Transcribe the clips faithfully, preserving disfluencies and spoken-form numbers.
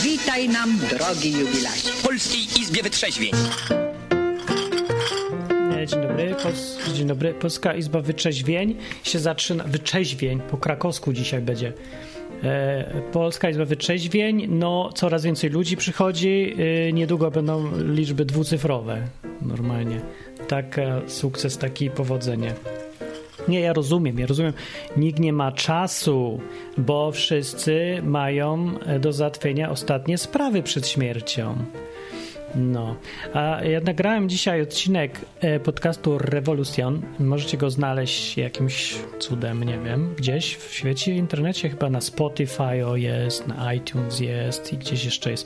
Witaj nam, drogi jubilacie. W Polskiej Izbie Wytrzeźwień. Dzień dobry, Pol- dzień dobry. Polska Izba Wytrzeźwień się zaczyna. Wyczeźwień, po krakowsku dzisiaj będzie. E, Polska Izba Wytrzeźwień, no coraz więcej ludzi przychodzi, e, niedługo będą liczby dwucyfrowe, normalnie. Tak, sukces, taki powodzenie. Nie, ja rozumiem, ja rozumiem. Nikt nie ma czasu, bo wszyscy mają do załatwienia ostatnie sprawy przed śmiercią. No, a ja nagrałem dzisiaj odcinek podcastu Revolution. Możecie go znaleźć jakimś cudem, nie wiem, gdzieś w świecie, w internecie, chyba na Spotify o jest, na iTunes jest i gdzieś jeszcze jest.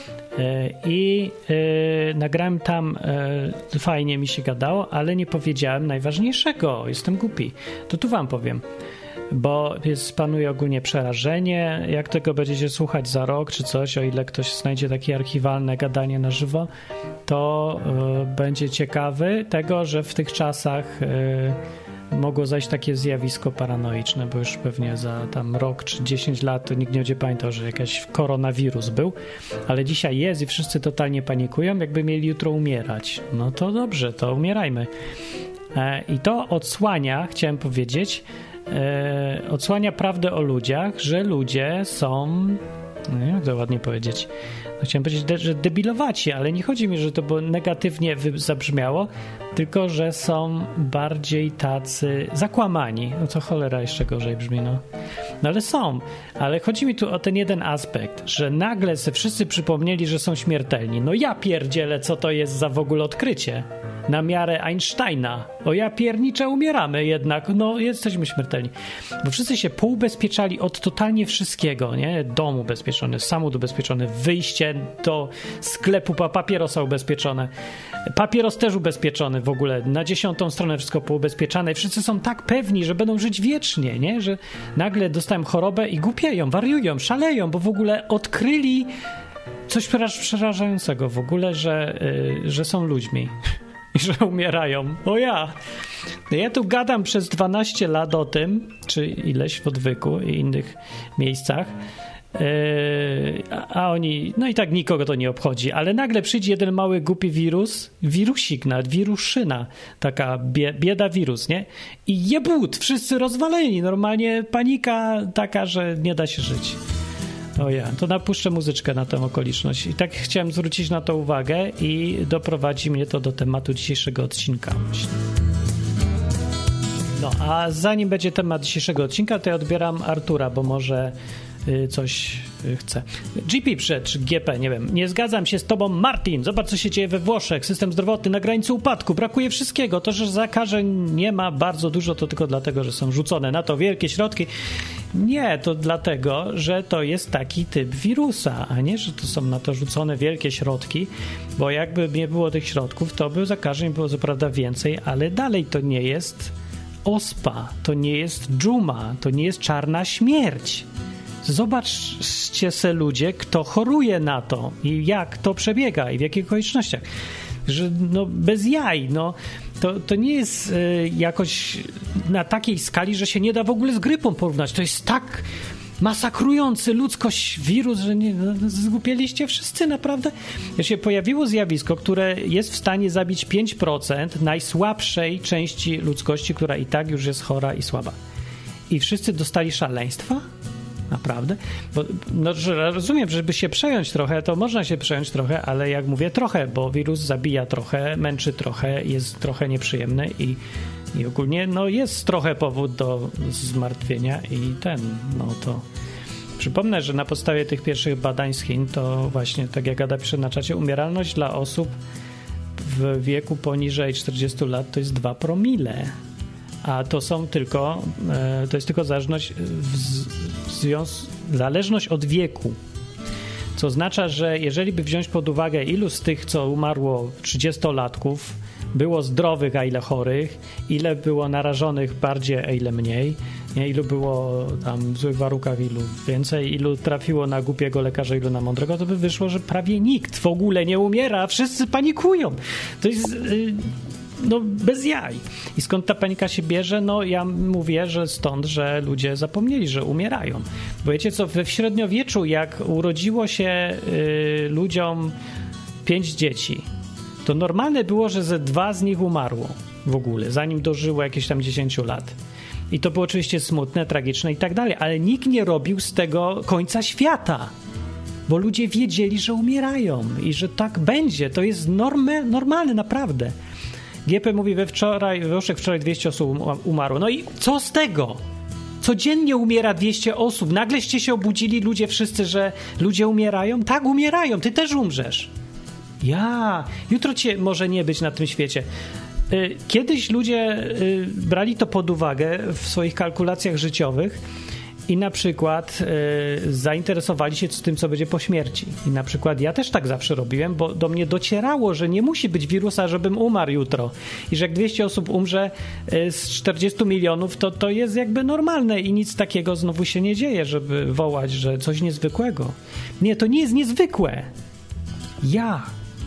I e, nagrałem tam, e, fajnie mi się gadało, ale nie powiedziałem najważniejszego. Jestem głupi. To tu wam powiem. Bo jest, panuje ogólnie przerażenie. Jak tego będziecie słuchać za rok czy coś, o ile ktoś znajdzie takie archiwalne gadanie na żywo, to y, będzie ciekawy tego, że w tych czasach y, mogło zajść takie zjawisko paranoiczne, bo już pewnie za tam rok czy dziesięć lat to nikt nie będzie pamiętał, że jakiś koronawirus był, ale dzisiaj jest i wszyscy totalnie panikują, jakby mieli jutro umierać. No to dobrze, to umierajmy. E, I to odsłania, chciałem powiedzieć, E, odsłania prawdę o ludziach, że ludzie są, no jak to ładnie powiedzieć, no chciałem powiedzieć, de, że debilowaci, ale nie chodzi mi, że to było negatywnie wy, zabrzmiało, tylko, że są bardziej tacy zakłamani. No co cholera jeszcze gorzej brzmi, no. No ale są, ale chodzi mi tu o ten jeden aspekt, że nagle se wszyscy przypomnieli, że są śmiertelni. No ja pierdzielę, co to jest za w ogóle odkrycie. Na miarę Einsteina. O ja piernicze, umieramy jednak. No jesteśmy śmiertelni. Bo wszyscy się poubezpieczali od totalnie wszystkiego, nie? Dom ubezpieczony, samochód ubezpieczony, wyjście do sklepu, papierosa ubezpieczone. Papieros też ubezpieczony w ogóle. Na dziesiątą stronę wszystko poubezpieczane. Wszyscy są tak pewni, że będą żyć wiecznie, nie? Że nagle dostają chorobę i głupieją, wariują, szaleją, bo w ogóle odkryli coś przerażającego w ogóle, że, yy, że są ludźmi. I że umierają. O ja! Ja tu gadam przez dwanaście lat o tym, czy ileś w Odwyku i innych miejscach, yy, a, a oni, no i tak nikogo to nie obchodzi, ale nagle przyjdzie jeden mały głupi wirus, wirusik nawet, wiruszyna, taka bie, bieda wirus, nie? I jebut, wszyscy rozwaleni, normalnie panika taka, że nie da się żyć. O ja, to napuszczę muzyczkę na tę okoliczność. I tak chciałem zwrócić na to uwagę i doprowadzi mnie to do tematu dzisiejszego odcinka. No, a zanim będzie temat dzisiejszego odcinka, to ja odbieram Artura, bo może y, coś y, chce. G P przyszedł, czy G P, nie wiem. Nie zgadzam się z tobą, Martin. Zobacz, co się dzieje we Włoszech. System zdrowotny na granicy upadku. Brakuje wszystkiego. To, że zakażeń nie ma bardzo dużo, to tylko dlatego, że są rzucone na to wielkie środki. Nie, to dlatego, że to jest taki typ wirusa, a nie, że to są na to rzucone wielkie środki, bo jakby nie było tych środków, to by zakażeń było co prawda więcej, ale dalej to nie jest ospa, to nie jest dżuma, to nie jest czarna śmierć. Zobaczcie se ludzie, kto choruje na to i jak to przebiega i w jakich okolicznościach. Że no bez jaj, no to, to nie jest y, jakoś na takiej skali, że się nie da w ogóle z grypą porównać. To jest tak masakrujący ludzkość wirus, że nie, no, zgłupieliście wszyscy naprawdę. Ja się pojawiło zjawisko, które jest w stanie zabić pięć procent najsłabszej części ludzkości, która i tak już jest chora i słaba. I wszyscy dostali szaleństwa? Naprawdę? Bo, no, że rozumiem, żeby się przejąć trochę, to można się przejąć trochę, ale jak mówię trochę, bo wirus zabija trochę, męczy trochę, jest trochę nieprzyjemny i, i ogólnie no, jest trochę powód do zmartwienia i ten, no to przypomnę, że na podstawie tych pierwszych badań z Chin to właśnie, tak jak Ada pisze na czacie, umieralność dla osób w wieku poniżej czterdziestu lat to jest dwa promile. A to są tylko, to jest tylko zależność, w związ, zależność od wieku. Co oznacza, że jeżeli by wziąć pod uwagę, ilu z tych, co umarło trzydziestolatków, było zdrowych, a ile chorych, ile było narażonych bardziej, a ile mniej, nie? Ilu było tam w złych warunkach, ilu więcej, ilu trafiło na głupiego lekarza, ilu na mądrego, to by wyszło, że prawie nikt w ogóle nie umiera, wszyscy panikują. To jest... Yy, no bez jaj. I skąd ta panika się bierze? No ja mówię, że stąd, że ludzie zapomnieli, że umierają. Bo wiecie co, w średniowieczu jak urodziło się y, ludziom pięć dzieci, to normalne było, że ze dwa z nich umarło w ogóle, zanim dożyło jakieś tam dziesięć lat. I to było oczywiście smutne, tragiczne i tak dalej, ale nikt nie robił z tego końca świata, bo ludzie wiedzieli, że umierają i że tak będzie. To jest normy, normalne, naprawdę. G P mówi, we wczoraj, we Włoszech wczoraj dwieście osób umarło. No i co z tego? Codziennie umiera dwieście osób. Nagleście się obudzili ludzie wszyscy, że ludzie umierają? Tak, umierają. Ty też umrzesz. Ja. Jutro cię może nie być na tym świecie. Kiedyś ludzie brali to pod uwagę w swoich kalkulacjach życiowych i na przykład zainteresowali się tym, co będzie po śmierci. I na przykład ja też tak zawsze robiłem, bo do mnie docierało, że nie musi być wirusa, żebym umarł jutro. I że jak dwieście osób umrze z czterdziestu milionów, to to jest jakby normalne i nic takiego znowu się nie dzieje, żeby wołać, że coś niezwykłego. Nie, to nie jest niezwykłe. Ja...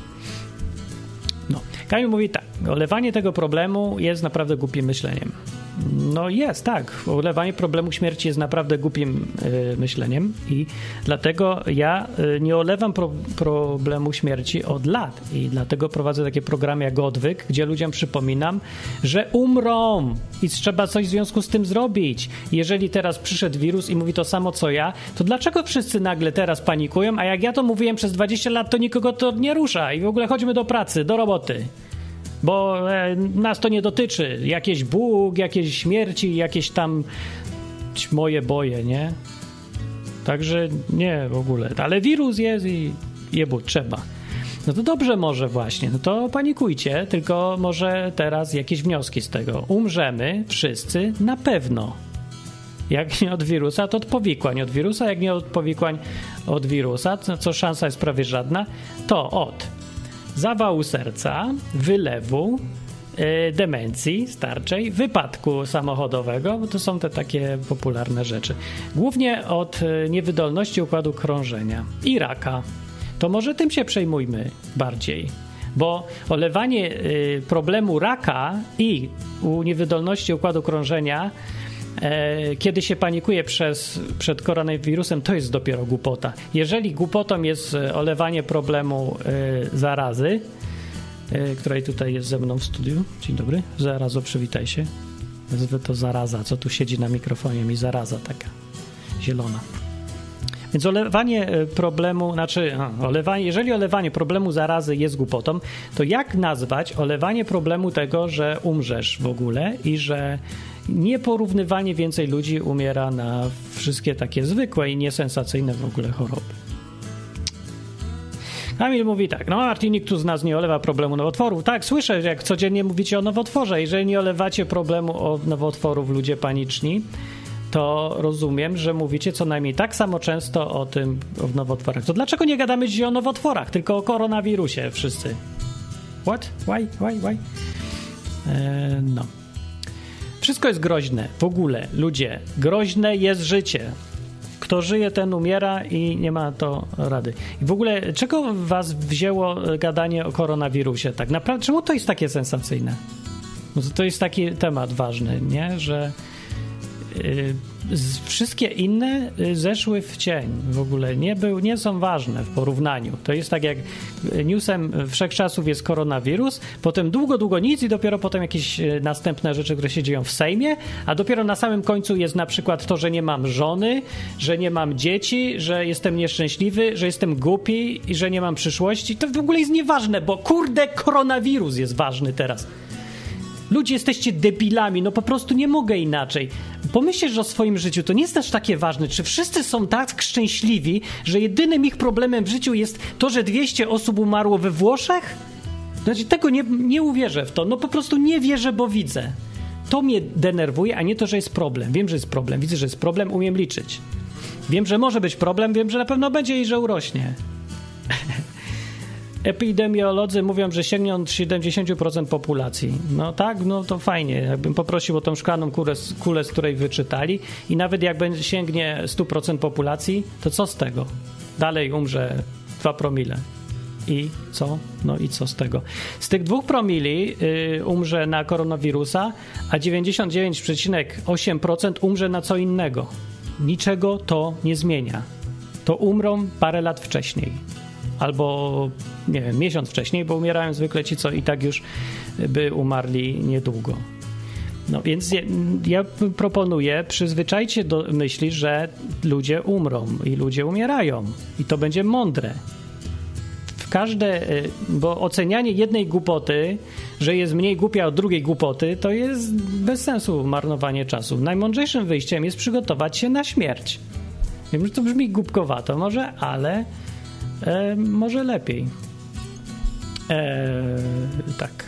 No, Kamil mówi tak, olewanie tego problemu jest naprawdę głupim myśleniem. No jest, tak, olewanie problemu śmierci jest naprawdę głupim y, myśleniem i dlatego ja y, nie olewam pro, problemu śmierci od lat i dlatego prowadzę takie programy jak Odwyk, gdzie ludziom przypominam, że umrą i trzeba coś w związku z tym zrobić. Jeżeli teraz przyszedł wirus i mówi to samo co ja, to dlaczego wszyscy nagle teraz panikują, a jak ja to mówiłem przez dwadzieścia lat, to nikogo to nie rusza i w ogóle chodźmy do pracy, do roboty. Bo e, nas to nie dotyczy. Jakieś Bóg, jakieś śmierci, jakieś tam moje boje, nie? Także nie w ogóle. Ale wirus jest i jebu, trzeba. No to dobrze może właśnie. No to panikujcie, tylko może teraz jakieś wnioski z tego. Umrzemy wszyscy na pewno. Jak nie od wirusa, to od powikłań od wirusa. Jak nie od powikłań od wirusa, co szansa jest prawie żadna, to od zawału serca, wylewu, yy, demencji starczej, wypadku samochodowego, bo to są te takie popularne rzeczy. Głównie od yy, niewydolności układu krążenia i raka. To może tym się przejmujmy bardziej, bo olewanie yy, problemu raka i u niewydolności układu krążenia, yy, kiedy się panikuje przez, przed koronawirusem, to jest dopiero głupota. Jeżeli głupotą jest olewanie problemu yy, zarazy, yy, której tutaj jest ze mną w studiu. Dzień dobry. Zarazo, przywitaj się. Nazwę to zaraza, co tu siedzi na mikrofonie, mi zaraza taka zielona. Więc olewanie problemu, znaczy olewanie, jeżeli olewanie problemu zarazy jest głupotą, to jak nazwać olewanie problemu tego, że umrzesz w ogóle i że nieporównywanie więcej ludzi umiera na wszystkie takie zwykłe i niesensacyjne w ogóle choroby? Kamil mówi tak, no Martin, nikt tu z nas nie olewa problemu nowotworów. Tak, słyszę, jak codziennie mówicie o nowotworze. Jeżeli nie olewacie problemu o nowotworów ludzie paniczni, to rozumiem, że mówicie co najmniej tak samo często o tym, o nowotworach. To dlaczego nie gadamy dzisiaj o nowotworach, tylko o koronawirusie wszyscy? What? Why? Why? Why? Eee, no. Wszystko jest groźne. W ogóle, ludzie, groźne jest życie. Kto żyje, ten umiera i nie ma to rady. I w ogóle, czego was wzięło gadanie o koronawirusie? Tak naprawdę, czemu to jest takie sensacyjne? No to, to jest taki temat ważny, nie? Że yy, wszystkie inne zeszły w cień. W ogóle nie, był, nie są ważne w porównaniu. To jest tak jak newsem wszechczasów jest koronawirus, potem długo, długo nic i dopiero potem jakieś następne rzeczy, które się dzieją w Sejmie, a dopiero na samym końcu jest na przykład to, że nie mam żony, że nie mam dzieci, że jestem nieszczęśliwy, że jestem głupi i że nie mam przyszłości. To w ogóle jest nieważne, bo kurde koronawirus jest ważny teraz. Ludzie, jesteście debilami, no po prostu nie mogę inaczej. Pomyślcie o swoim życiu, to nie jest też takie ważne. Czy wszyscy są tak szczęśliwi, że jedynym ich problemem w życiu jest to, że dwieście osób umarło we Włoszech? Znaczy, tego nie, nie uwierzę w to. No po prostu nie wierzę, bo widzę. To mnie denerwuje, a nie to, że jest problem. Wiem, że jest problem, widzę, że jest problem, umiem liczyć. Wiem, że może być problem, wiem, że na pewno będzie i że urośnie. Epidemiolodzy mówią, że sięgnie on siedemdziesiąt procent populacji. No tak, no to fajnie. Jakbym poprosił o tą szklaną kulę, kulę, z której wyczytali i nawet jak będzie sięgnie sto procent populacji, to co z tego? Dalej umrze dwa promile. I co? No i co z tego? Z tych dwóch promili yy, umrze na koronawirusa, a dziewięćdziesiąt dziewięć przecinek osiem procent umrze na co innego. Niczego to nie zmienia. To umrą parę lat wcześniej. Albo, nie wiem, miesiąc wcześniej, bo umierają zwykle ci, co i tak już by umarli niedługo. No więc ja, ja proponuję, przyzwyczajcie do myśli, że ludzie umrą i ludzie umierają. I to będzie mądre. W każde, bo ocenianie jednej głupoty, że jest mniej głupia od drugiej głupoty, to jest bez sensu marnowanie czasu. Najmądrzejszym wyjściem jest przygotować się na śmierć. Wiem, że to brzmi głupkowato może, ale e, może lepiej. E, tak.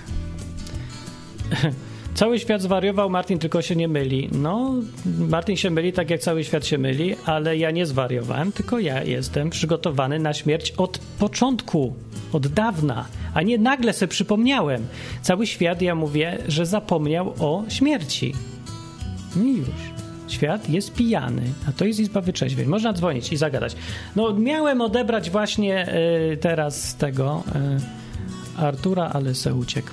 Cały świat zwariował, Martin tylko się nie myli. No, Martin się myli tak jak cały świat się myli, ale ja nie zwariowałem, tylko ja jestem przygotowany na śmierć od początku, od dawna, a nie nagle sobie przypomniałem. Cały świat, ja mówię, że zapomniał o śmierci. I już. Świat jest pijany, a to jest Izba Wytrzeźwień. Można dzwonić i zagadać. No, miałem odebrać właśnie y, teraz tego y, Artura, ale se uciekł.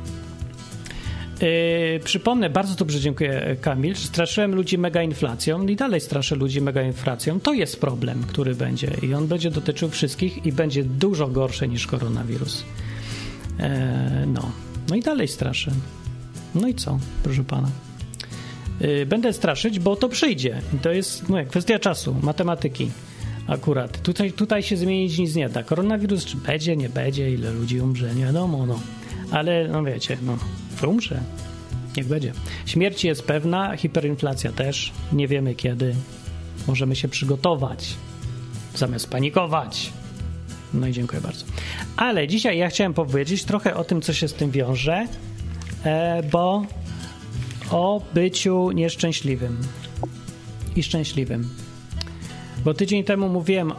Yy, przypomnę, bardzo dobrze dziękuję, Kamil, że straszyłem ludzi mega inflacją i dalej straszę ludzi mega inflacją. To jest problem, który będzie i on będzie dotyczył wszystkich i będzie dużo gorszy niż koronawirus. Yy, no. no i dalej straszę. No i co, proszę pana? Yy, będę straszyć, bo to przyjdzie. To jest no, kwestia czasu, matematyki akurat. Tutaj, tutaj się zmienić nic nie da. Koronawirus czy będzie, nie będzie, ile ludzi umrze, nie wiadomo, no. Ale no wiecie, no umrze. Niech będzie. Śmierć jest pewna, hiperinflacja też. Nie wiemy kiedy. Możemy się przygotować. Zamiast panikować. No i dziękuję bardzo. Ale dzisiaj ja chciałem powiedzieć trochę o tym, co się z tym wiąże, e, bo o byciu nieszczęśliwym i szczęśliwym. Bo tydzień temu mówiłem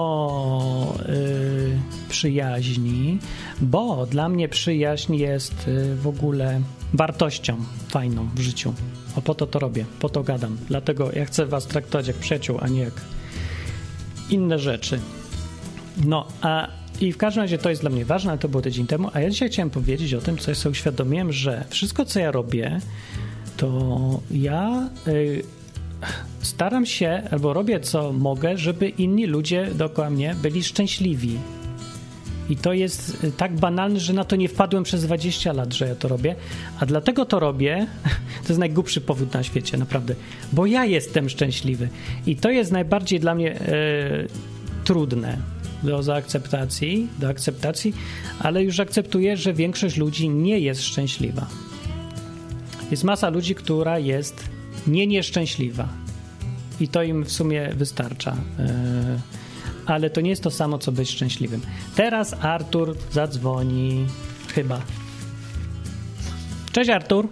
o y, przyjaźni, bo dla mnie przyjaźń jest y, w ogóle wartością fajną w życiu. O, po to to robię, po to gadam. Dlatego ja chcę was traktować jak przyjaciół, a nie jak inne rzeczy. No, a i w każdym razie to jest dla mnie ważne, ale to było tydzień temu, a ja dzisiaj chciałem powiedzieć o tym, co ja sobie uświadomiłem, że wszystko, co ja robię, to ja... Y, staram się, albo robię co mogę, żeby inni ludzie dookoła mnie byli szczęśliwi. I to jest tak banalne, że na to nie wpadłem przez dwadzieścia lat, że ja to robię. A dlatego to robię, to jest najgłupszy powód na świecie, naprawdę. Bo ja jestem szczęśliwy. I to jest najbardziej dla mnie e, trudne do zaakceptacji, do akceptacji, ale już akceptuję, że większość ludzi nie jest szczęśliwa. Jest masa ludzi, która jest nie nieszczęśliwa. I to im w sumie wystarcza. Yy, ale to nie jest to samo, co być szczęśliwym. Teraz Artur zadzwoni. Chyba. Cześć, Artur.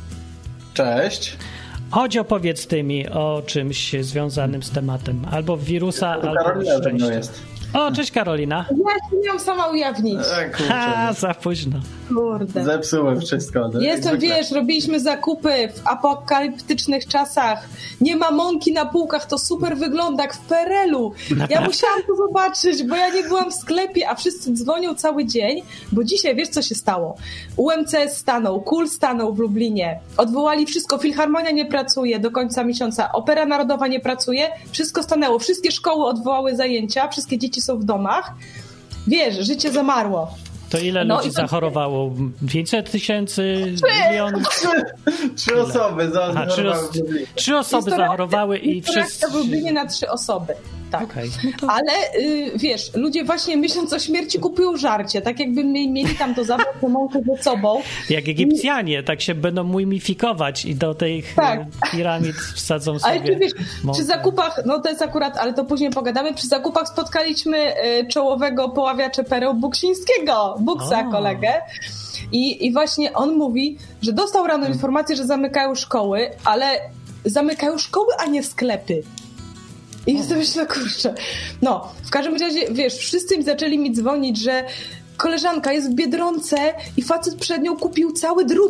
Cześć. Chodź, opowiedz ty mi o czymś związanym z tematem. Albo wirusa, albo Karolina szczęścia. jest. O, cześć, Karolina. Ja się miałam sama ujawnić. E, kurczę, Ha, za późno. Kurde. Zepsułem wszystko. No, Jestem, wiesz, robiliśmy zakupy w apokaliptycznych czasach. Nie ma mąki na półkach, to super wygląda jak w P R L u. Ja musiałam to zobaczyć, bo ja nie byłam w sklepie, a wszyscy dzwonią cały dzień, bo dzisiaj wiesz, co się stało. U M C S stanął, KUL stanął w Lublinie. Odwołali wszystko, Filharmonia nie pracuje do końca miesiąca, Opera Narodowa nie pracuje, wszystko stanęło. Wszystkie szkoły odwołały zajęcia, wszystkie dzieci są w domach. Wiesz, życie zamarło. To ile no ludzi to... zachorowało? pięćset tysięcy? Milion? Trzy, trzy osoby Aha, trzy, os- trzy osoby zachorowały i wszyscy... w Lublinie na trzy osoby. Tak. Okay, no to... Ale y, wiesz, ludzie właśnie myśląc o śmierci kupują żarcie, tak jakby mieli tam to zabrać tę mąkę ze sobą. Jak Egipcjanie, tak się będą mumifikować i do tych tak. piramid wsadzą sobie. Ale ty wiesz, mąkę. Przy zakupach, no to jest akurat, ale to później pogadamy, przy zakupach spotkaliśmy y, czołowego poławiacza pereł Buksińskiego, Buksa, kolegę. I, I właśnie on mówi, że dostał rano informację, że zamykają szkoły, ale zamykają szkoły, a nie sklepy. I sobie myślę, kurczę. No, w każdym razie, wiesz, wszyscy im zaczęli mi dzwonić, że koleżanka jest w Biedronce i facet przed nią kupił cały drób.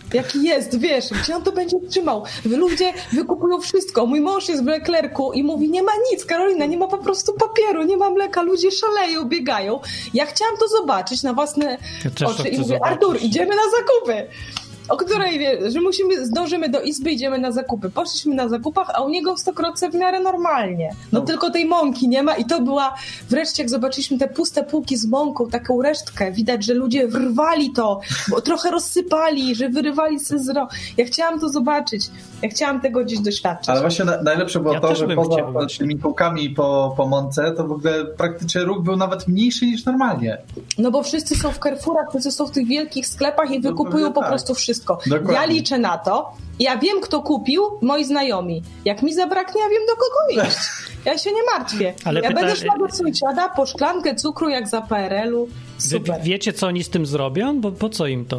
jaki jest, wiesz, gdzie on to będzie trzymał. Ludzie wykupują wszystko. Mój mąż jest w Leclercu i mówi, nie ma nic, Karolina, nie ma po prostu papieru, nie ma mleka, ludzie szaleją, biegają. Ja chciałam to zobaczyć na własne ja oczy i mówię, zobaczyć. Artur, idziemy na zakupy. O której wie, że musimy, zdążymy do izby, idziemy na zakupy. Poszliśmy na zakupach, a u niego w Stokrotce w miarę normalnie. No, no tylko tej mąki nie ma i to była, wreszcie jak zobaczyliśmy te puste półki z mąką, taką resztkę, widać, że ludzie wyrwali to, bo trochę rozsypali, że wyrywali se z ro... Ja chciałam to zobaczyć, ja chciałam tego gdzieś doświadczyć. Ale właśnie na, najlepsze było ja to, że poza chciał, tymi półkami po, po mące, to w ogóle praktycznie ruch był nawet mniejszy niż normalnie. No bo wszyscy są w Carrefourach, wszyscy są w tych wielkich sklepach i wykupują po tak. prostu wszystko. Dokładnie. Ja liczę na to. Ja wiem, kto kupił, moi znajomi. Jak mi zabraknie, ja wiem, do kogo iść. Ja się nie martwię. Ale ja pyta... będę szła do sąsiada po szklankę cukru jak za P R L-u. Super. Wy wiecie, co oni z tym zrobią? Bo po co im to?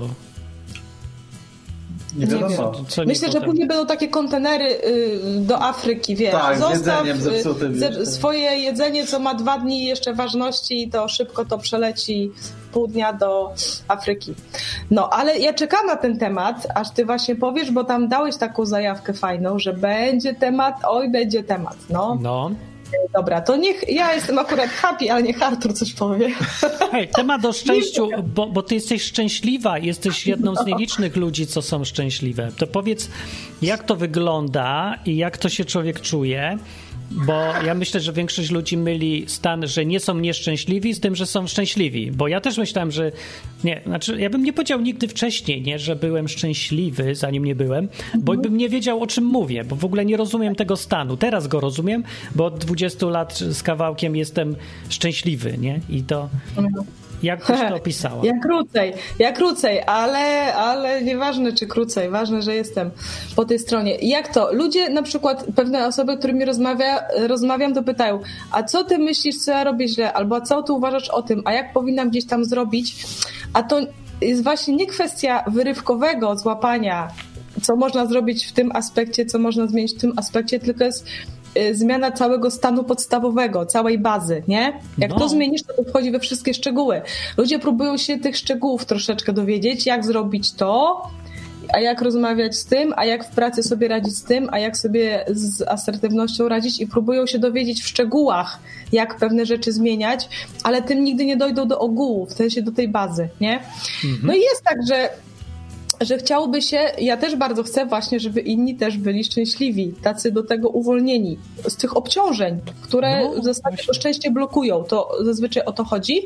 Nie wiadomo. Co Myślę, że później będą takie kontenery y, do Afryki, wiesz. Tak, Zostaw z jedzeniem zepsutym. y, swoje jedzenie, co ma dwa dni jeszcze ważności i to szybko to przeleci pół dnia do Afryki. No, ale ja czekam na ten temat, aż ty właśnie powiesz, bo tam dałeś taką zajawkę fajną, że będzie temat, oj, będzie temat, no. No. Dobra, to niech, ja jestem akurat happy, ale niech Artur coś powie. Hej, temat o szczęściu, bo, bo ty jesteś szczęśliwa, jesteś jedną z nielicznych ludzi, co są szczęśliwe. To powiedz, jak to wygląda i jak to się człowiek czuje, bo ja myślę, że większość ludzi myli stan, że nie są nieszczęśliwi z tym, że są szczęśliwi, bo ja też myślałem, że nie, znaczy ja bym nie powiedział nigdy wcześniej, nie, że byłem szczęśliwy, zanim nie byłem, bo bym nie wiedział, o czym mówię, bo w ogóle nie rozumiem tego stanu. Teraz go rozumiem, bo od dwudziestu lat z kawałkiem jestem szczęśliwy, nie? I to... Jak byś to opisała? Ja krócej, ja krócej, ale, ale nieważne czy krócej, ważne, że jestem po tej stronie. Jak to? Ludzie, na przykład pewne osoby, z którymi rozmawia, rozmawiam, to pytają, a co ty myślisz, co ja robię źle? Albo a co ty uważasz o tym? A jak powinnam gdzieś tam zrobić? A to jest właśnie nie kwestia wyrywkowego złapania, co można zrobić w tym aspekcie, co można zmienić w tym aspekcie, tylko jest zmiana całego stanu podstawowego, całej bazy, nie? Jak no. to zmienisz, to, to wchodzi we wszystkie szczegóły. Ludzie próbują się tych szczegółów troszeczkę dowiedzieć, jak zrobić to, a jak rozmawiać z tym, a jak w pracy sobie radzić z tym, a jak sobie z asertywnością radzić i próbują się dowiedzieć w szczegółach, jak pewne rzeczy zmieniać, ale tym nigdy nie dojdą do ogółu, w sensie do tej bazy, nie? Mhm. No i jest tak, że że chciałoby się, ja też bardzo chcę właśnie, żeby inni też byli szczęśliwi, tacy do tego uwolnieni z tych obciążeń, które no, w zasadzie to szczęście blokują. To zazwyczaj o to chodzi.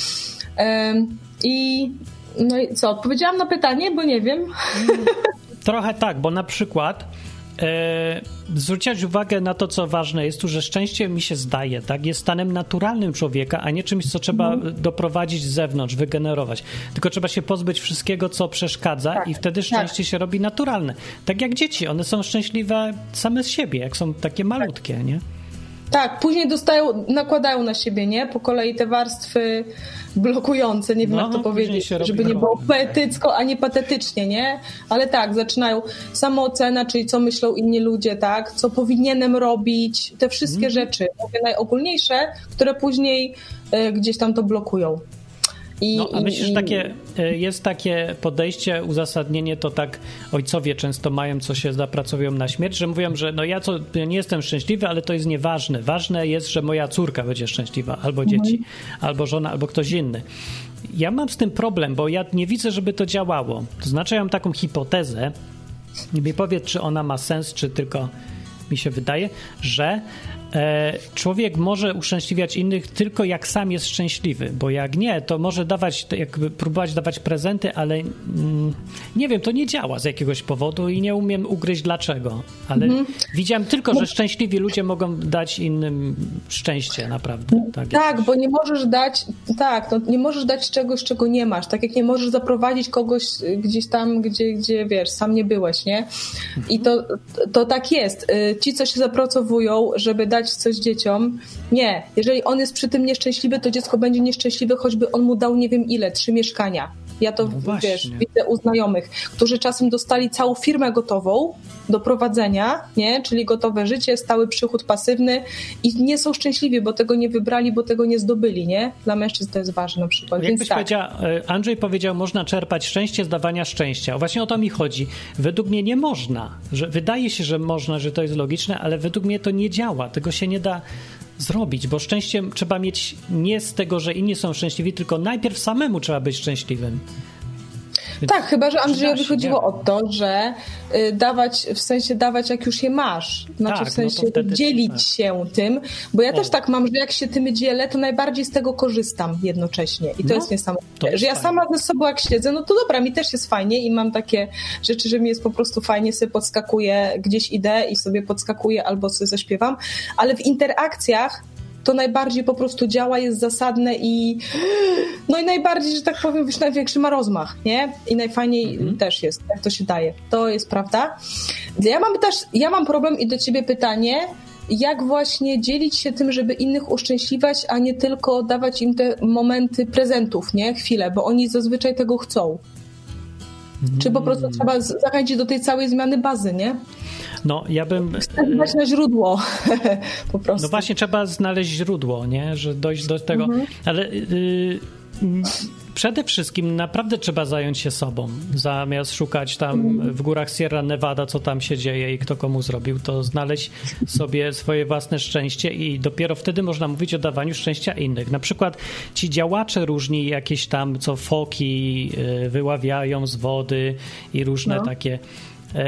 Um, I no i co, odpowiedziałam na pytanie, bo nie wiem. Trochę tak, bo na przykład e, zwrócić uwagę na to, co ważne jest tu, że szczęście mi się zdaje, tak, jest stanem naturalnym człowieka, a nie czymś, co trzeba mm. doprowadzić z zewnątrz, wygenerować. Tylko trzeba się pozbyć wszystkiego, co przeszkadza tak, i wtedy szczęście tak. się robi naturalne. Tak jak dzieci, one są szczęśliwe same z siebie, jak są takie malutkie, tak. nie? Tak, później dostają, nakładają na siebie, nie? Po kolei te warstwy blokujące, nie wiem no, jak to powiedzieć, żeby nie było poetycko, a nie patetycznie, nie? Ale tak, zaczynają samoocena, czyli co myślą inni ludzie, tak? Co powinienem robić, te wszystkie mm. rzeczy, mówię najogólniejsze, które później y, gdzieś tam to blokują. I, no, a myślisz, że takie, jest takie podejście, uzasadnienie, to tak ojcowie często mają, co się zapracują na śmierć, że mówią, że no ja co, nie jestem szczęśliwy, ale to jest nieważne. Ważne jest, że moja córka będzie szczęśliwa, albo dzieci, mhm. albo żona, albo ktoś inny. Ja mam z tym problem, bo ja nie widzę, żeby to działało. To znaczy, ja mam taką hipotezę i mi powiedz, czy ona ma sens, czy tylko mi się wydaje, że e, człowiek może uszczęśliwiać innych tylko jak sam jest szczęśliwy, bo jak nie, to może dawać, jakby próbować dawać prezenty, ale mm, nie wiem, to nie działa z jakiegoś powodu i nie umiem ugryźć dlaczego, ale mm. widziałem tylko, że szczęśliwi ludzie mogą dać innym szczęście naprawdę. Tak, tak bo nie możesz dać tak, no, nie możesz dać czegoś, czego nie masz, tak jak nie możesz zaprowadzić kogoś gdzieś tam, gdzie, gdzie wiesz, sam nie byłeś, nie? I to, to tak jest. Ci, co się zapracowują, żeby dać coś dzieciom, nie. Jeżeli on jest przy tym nieszczęśliwy, to dziecko będzie nieszczęśliwe, choćby on mu dał nie wiem ile, trzy mieszkania. Ja to, no wiesz, widzę u znajomych, którzy czasem dostali całą firmę gotową do prowadzenia, nie? Czyli gotowe życie, stały przychód pasywny i nie są szczęśliwi, bo tego nie wybrali, bo tego nie zdobyli, nie? Dla mężczyzn to jest ważne na przykład. Jakbyś Więc tak. powiedział, Andrzej powiedział, można czerpać szczęście z dawania szczęścia. Właśnie o to mi chodzi. Według mnie nie można. Że wydaje się, że można, że to jest logiczne, ale według mnie to nie działa. Tego się nie da zrobić, bo szczęście trzeba mieć nie z tego, że inni są szczęśliwi, tylko najpierw samemu trzeba być szczęśliwym. Więc tak, chyba że Andrzejowi się, chodziło nie? o to, że y, dawać, w sensie dawać jak już je masz. Znaczy tak, w sensie no wtedy, dzielić tak. się tym, bo ja o. też tak mam, że jak się tym dzielę, to najbardziej z tego korzystam jednocześnie i to no, jest niesamowite. to jest że ja fajne. sama ze sobą jak siedzę, no to dobra, mi też jest fajnie i mam takie rzeczy, że mi jest po prostu fajnie, sobie podskakuję, gdzieś idę i sobie podskakuję albo sobie zaśpiewam, ale w interakcjach to najbardziej po prostu działa, jest zasadne i no i najbardziej, że tak powiem, już największy ma rozmach, nie? I najfajniej mhm. też jest, jak to się daje. To jest prawda. Ja mam też, ja mam problem i do ciebie pytanie, jak właśnie dzielić się tym, żeby innych uszczęśliwiać, a nie tylko dawać im te momenty prezentów, nie? Chwilę, bo oni zazwyczaj tego chcą. Mhm. Czy po prostu trzeba zachęcić do tej całej zmiany bazy, nie? No, ja bym... Wstać na źródło, po prostu. No właśnie, trzeba znaleźć źródło, nie? Że dojść do tego. Mhm. Ale yy, przede wszystkim naprawdę trzeba zająć się sobą. Zamiast szukać tam mhm. w górach Sierra Nevada, co tam się dzieje i kto komu zrobił, to znaleźć sobie swoje własne szczęście i dopiero wtedy można mówić o dawaniu szczęścia innych. Na przykład ci działacze różni jakieś tam, co foki yy, wyławiają z wody i różne no. takie... Yy,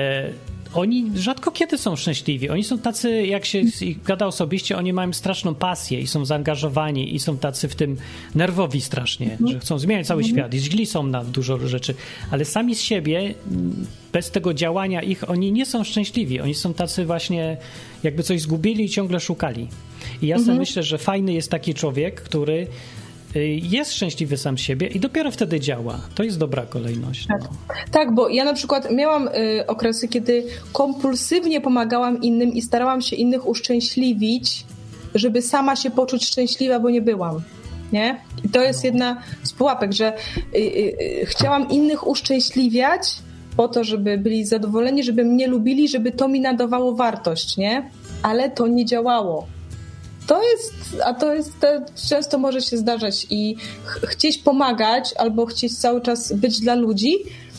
Oni rzadko kiedy są szczęśliwi. Oni są tacy, jak się gada osobiście, oni mają straszną pasję i są zaangażowani i są tacy w tym nerwowi strasznie, że chcą zmieniać cały świat i źli są na dużo rzeczy. Ale sami z siebie, bez tego działania ich, oni nie są szczęśliwi. Oni są tacy właśnie, jakby coś zgubili i ciągle szukali. I ja sobie myślę, że fajny jest taki człowiek, który jest szczęśliwy sam z siebie i dopiero wtedy działa. To jest dobra kolejność. Tak, no. tak bo ja na przykład miałam y, okresy, kiedy kompulsywnie pomagałam innym i starałam się innych uszczęśliwić, żeby sama się poczuć szczęśliwa, bo nie byłam. Nie? I to jest jedna z pułapek, że y, y, chciałam innych uszczęśliwiać po to, żeby byli zadowoleni, żeby mnie lubili, żeby to mi nadawało wartość, nie? Ale to nie działało. To jest, a to jest, to często może się zdarzać i ch- chcieć pomagać albo chcieć cały czas być dla ludzi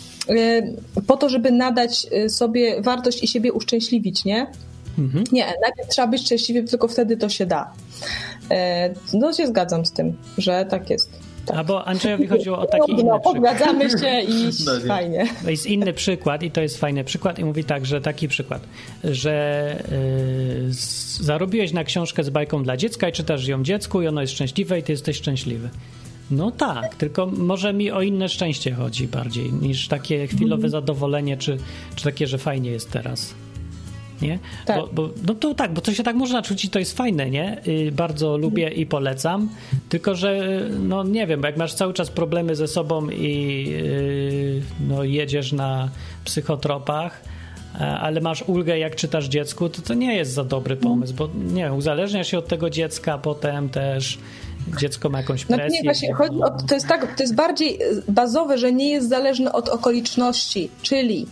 yy, po to, żeby nadać sobie wartość i siebie uszczęśliwić, nie? Mhm. Nie, najpierw trzeba być szczęśliwym, tylko wtedy to się da. Yy, no się zgadzam z tym, że tak jest. Tak. A bo Andrzejowi chodziło o taki no, inny no, przykład. Podzgadzamy się i no, fajnie. To jest inny przykład i to jest fajny przykład i mówi tak, że taki przykład, że yy, z, zarobiłeś na książkę z bajką dla dziecka i czytasz ją dziecku i ono jest szczęśliwe i ty jesteś szczęśliwy. No tak, tylko może mi o inne szczęście chodzi bardziej niż takie chwilowe mm. zadowolenie, czy, czy takie, że fajnie jest teraz. Nie? Tak. Bo, bo, no to tak, bo to się tak można czuć i to jest fajne, nie? Yy, bardzo lubię i polecam, tylko że no nie wiem, bo jak masz cały czas problemy ze sobą i yy, no jedziesz na psychotropach, ale masz ulgę jak czytasz dziecku, to to nie jest za dobry pomysł, bo nie wiem, uzależniasz się od tego dziecka, potem też dziecko ma jakąś presję. No nie, właśnie chodzi o, to jest tak, to jest bardziej bazowe, że nie jest zależne od okoliczności, czyli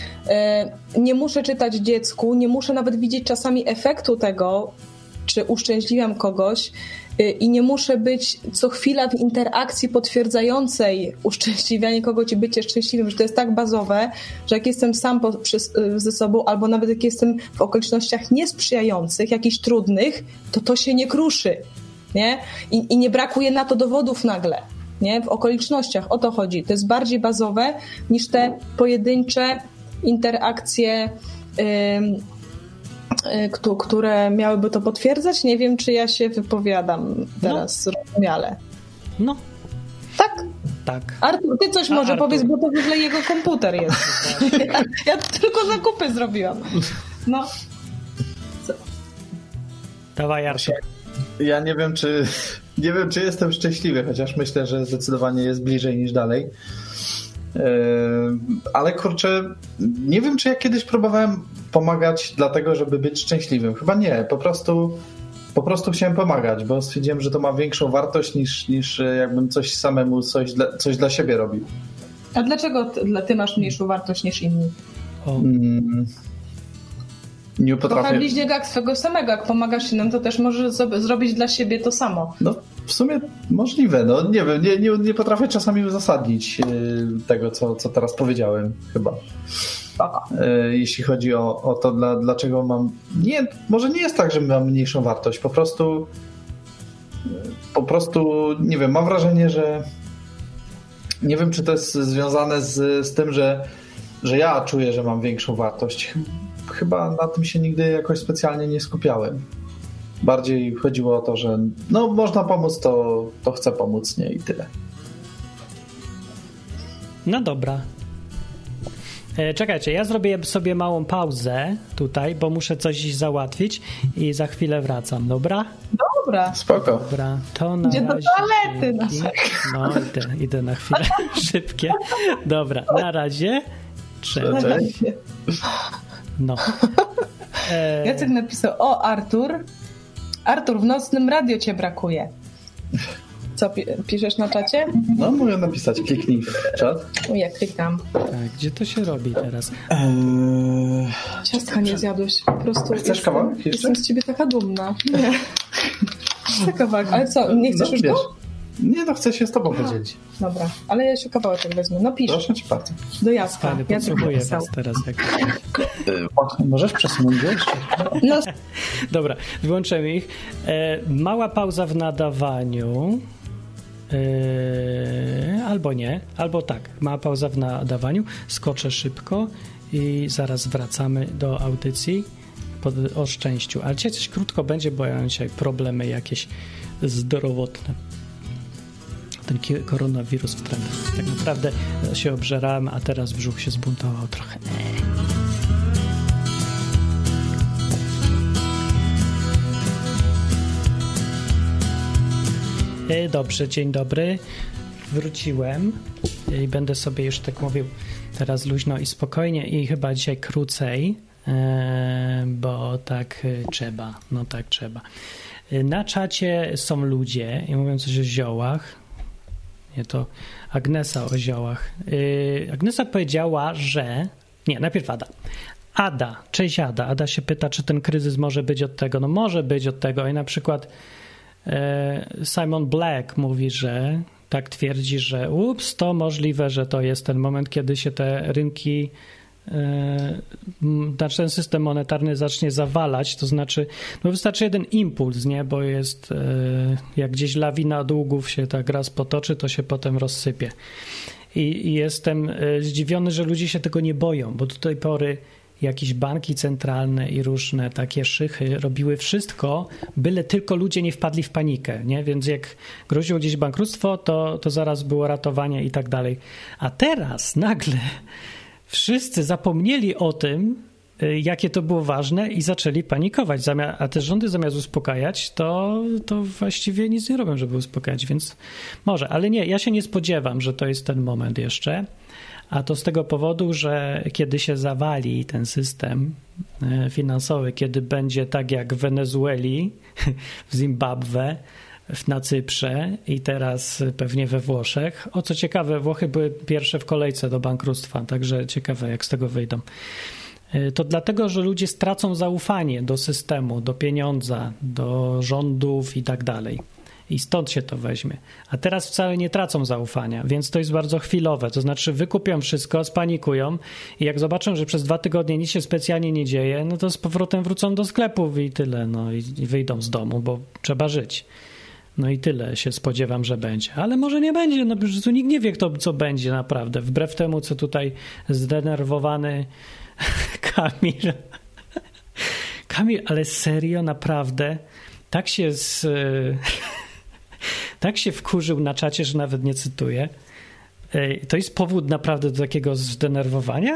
nie muszę czytać dziecku, nie muszę nawet widzieć czasami efektu tego, czy uszczęśliwiam kogoś i nie muszę być co chwila w interakcji potwierdzającej uszczęśliwianie kogoś i bycie szczęśliwym, że to jest tak bazowe, że jak jestem sam po, przy, ze sobą, albo nawet jak jestem w okolicznościach niesprzyjających, jakichś trudnych, to to się nie kruszy, nie? I, i nie brakuje na to dowodów nagle, nie? W okolicznościach, o to chodzi. To jest bardziej bazowe niż te pojedyncze interakcje, yy, yy, które miałyby to potwierdzać. Nie wiem, czy ja się wypowiadam teraz no. zrozumiale. No. Tak? Tak. Artur, ty coś A, może Artur. powiedz, bo to w ogóle jego komputer jest. ja, ja tylko zakupy zrobiłam. No. Co? Dawaj, Artur. Ja nie wiem, czy nie wiem, czy jestem szczęśliwy, chociaż myślę, że zdecydowanie jest bliżej niż dalej. Ale kurczę, nie wiem, czy ja kiedyś próbowałem pomagać dlatego, żeby być szczęśliwym. Chyba nie, po prostu po prostu chciałem pomagać, bo stwierdziłem, że to ma większą wartość niż, niż jakbym coś samemu, coś dla, coś dla siebie robił. A dlaczego ty, ty masz mniejszą wartość niż inni? O. Mm, nie Kochaj potrafię... bliźniego jak swego samego. Jak pomagasz innym, to też możesz zo- zrobić dla siebie to samo. No w sumie możliwe, no nie wiem, nie, nie, nie potrafię czasami uzasadnić yy, tego, co, co teraz powiedziałem chyba. Spoko. Yy, jeśli chodzi o, o to, dla, dlaczego mam... Nie, może nie jest tak, że mam mniejszą wartość, po prostu po prostu, nie wiem, mam wrażenie, że nie wiem, czy to jest związane z, z tym, że, że ja czuję, że mam większą wartość. Chyba na tym się nigdy jakoś specjalnie nie skupiałem. Bardziej chodziło o to, że no można pomóc, to, to chcę pomóc, nie? I tyle. No dobra. E, czekajcie, ja zrobię sobie małą pauzę tutaj, bo muszę coś załatwić i za chwilę wracam, dobra? Dobra. Spoko. Dobra, to na Idzie do razie. toalety. No. No idę, idę na chwilę. Szybkie. Dobra, na razie. Cześć. Cześć. No. E, Jacek napisał, o Artur, Artur, w nocnym radio cię brakuje. Co, pi- piszesz na czacie? No mogę napisać, kliknij w czat. O, ja klikam. tak, gdzie to się robi teraz? Eee... Ciastka nie zjadłeś, po prostu. Chcesz jestem, kawałek jeszcze? Jestem z ciebie taka dumna. Nie. Chcę kawałek, ale co, nie chcesz no, już wiesz, go? Nie, no chcę się z tobą podzielić. Dobra, ale ja się kawałek wezmę. No pisz, Proszę cię bardzo. do Jacka. Fajny, Jacek potrzebuję napisał. was teraz. Jak... Eee, możesz przesunąć go jeszcze? No, Dobra, wyłączymy ich. E, mała pauza w nadawaniu. E, albo nie, albo tak. Mała pauza w nadawaniu. Skoczę szybko i zaraz wracamy do audycji pod, o szczęściu. Ale dzisiaj coś krótko będzie, bo ja mam dzisiaj problemy jakieś zdrowotne. Ten ki- koronawirus w trendach. Tak naprawdę się obżerałem, a teraz brzuch się zbuntował trochę. E, Dobrze, dzień dobry. Wróciłem i będę sobie już tak mówił teraz luźno i spokojnie i chyba dzisiaj krócej, e, bo tak e, trzeba, no tak trzeba. E, Na czacie są ludzie i mówią coś o ziołach. Nie, to Agnesa o ziołach. E, Agnesa powiedziała, że... Nie, najpierw Ada. Ada, cześć Ada. Ada się pyta, czy ten kryzys może być od tego. No może być od tego i na przykład Simon Black mówi, że tak twierdzi, że ups, to możliwe, że to jest ten moment, kiedy się te rynki, znaczy ten system monetarny zacznie zawalać, to znaczy, no wystarczy jeden impuls, nie, bo jest jak gdzieś lawina długów się tak raz potoczy, to się potem rozsypie. I, i jestem zdziwiony, że ludzie się tego nie boją, bo do tej pory jakieś banki centralne i różne takie szychy robiły wszystko, byle tylko ludzie nie wpadli w panikę, nie? Więc jak groziło gdzieś bankructwo, to, to zaraz było ratowanie i tak dalej. A teraz nagle wszyscy zapomnieli o tym, jakie to było ważne i zaczęli panikować. A te rządy zamiast uspokajać, to, to właściwie nic nie robią, żeby uspokajać, więc może. Ale nie, ja się nie spodziewam, że to jest ten moment jeszcze. A to z tego powodu, że kiedy się zawali ten system finansowy, kiedy będzie tak jak w Wenezueli, w Zimbabwe, na Cyprze i teraz pewnie we Włoszech. O co ciekawe, Włochy były pierwsze w kolejce do bankructwa, także ciekawe jak z tego wyjdą. To dlatego, że ludzie stracą zaufanie do systemu, do pieniądza, do rządów i tak dalej. I stąd się to weźmie. A teraz wcale nie tracą zaufania, więc to jest bardzo chwilowe. To znaczy wykupią wszystko, spanikują i jak zobaczą, że przez dwa tygodnie nic się specjalnie nie dzieje, no to z powrotem wrócą do sklepów i tyle. No i, i wyjdą z domu, bo trzeba żyć. No i tyle się spodziewam, że będzie. Ale może nie będzie, no po prostu nikt nie wie, kto, co będzie naprawdę. Wbrew temu, co tutaj zdenerwowany Kamil. Kamil, ale serio, naprawdę tak się z... tak się wkurzył na czacie, że nawet nie cytuję. To jest powód naprawdę do takiego zdenerwowania?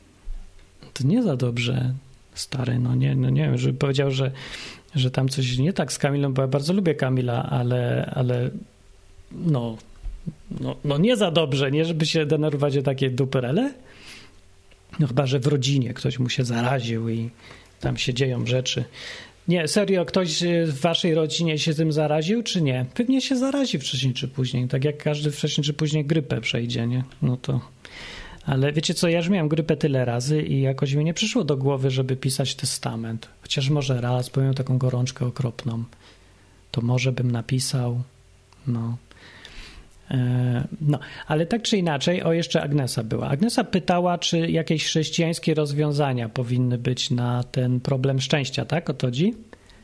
To nie za dobrze, stary. No nie, no nie wiem, żeby powiedział, że, że tam coś nie tak z Kamilem, bo ja bardzo lubię Kamila, ale, ale no, no, no nie za dobrze, nie żeby się denerwować o takie duperele. No chyba, że w rodzinie ktoś mu się zaraził i tam się dzieją rzeczy. Nie, serio, ktoś w waszej rodzinie się tym zaraził, czy nie? Pewnie się zarazi wcześniej czy później, tak jak każdy wcześniej czy później grypę przejdzie, nie? No to... Ale wiecie co, ja już miałem grypę tyle razy i jakoś mi nie przyszło do głowy, żeby pisać testament. Chociaż może raz, bo miałem taką gorączkę okropną. To może bym napisał, no... No, ale tak czy inaczej, o jeszcze Agnesa była. Agnesa pytała, czy jakieś chrześcijańskie rozwiązania powinny być na ten problem szczęścia, tak? O to chodzi?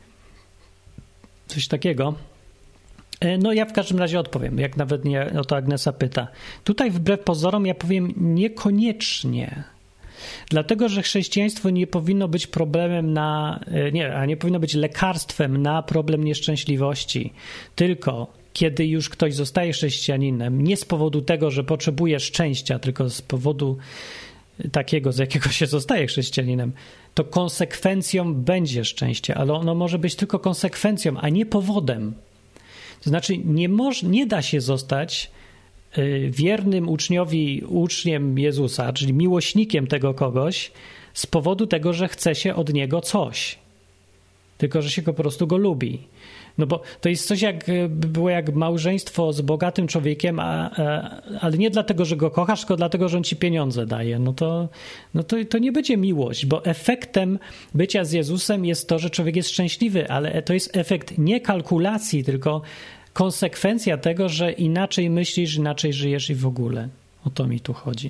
Coś takiego? No ja w każdym razie odpowiem, jak nawet nie o to Agnesa pyta. Tutaj wbrew pozorom ja powiem niekoniecznie. Dlatego, że chrześcijaństwo nie powinno być problemem na... Nie, a nie powinno być lekarstwem na problem nieszczęśliwości. Tylko kiedy już ktoś zostaje chrześcijaninem, nie z powodu tego, że potrzebuje szczęścia, tylko z powodu takiego, z jakiego się zostaje chrześcijaninem, to konsekwencją będzie szczęście, ale ono może być tylko konsekwencją, a nie powodem. To znaczy nie, moż, nie da się zostać wiernym uczniowi, uczniem Jezusa, czyli miłośnikiem tego kogoś z powodu tego, że chce się od niego coś. Tylko, że się po prostu go lubi. No bo to jest coś jak było jak małżeństwo z bogatym człowiekiem, a, a, ale nie dlatego, że go kochasz, tylko dlatego, że on ci pieniądze daje. No to, no to, to nie będzie miłość, bo efektem bycia z Jezusem jest to, że człowiek jest szczęśliwy, ale to jest efekt nie kalkulacji, tylko konsekwencja tego, że inaczej myślisz, inaczej żyjesz i w ogóle. O to mi tu chodzi.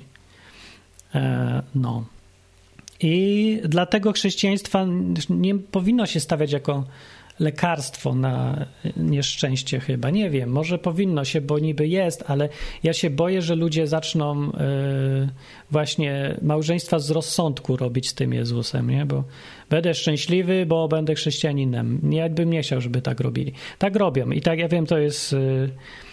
E, no. I dlatego chrześcijaństwa nie powinno się stawiać jako lekarstwo na nieszczęście chyba. Nie wiem, może powinno się, bo niby jest, ale ja się boję, że ludzie zaczną yy, właśnie małżeństwa z rozsądku robić z tym Jezusem, nie? Bo będę szczęśliwy, bo będę chrześcijaninem. Ja bym nie chciał, żeby tak robili. Tak robią i tak ja wiem, to jest... Yy,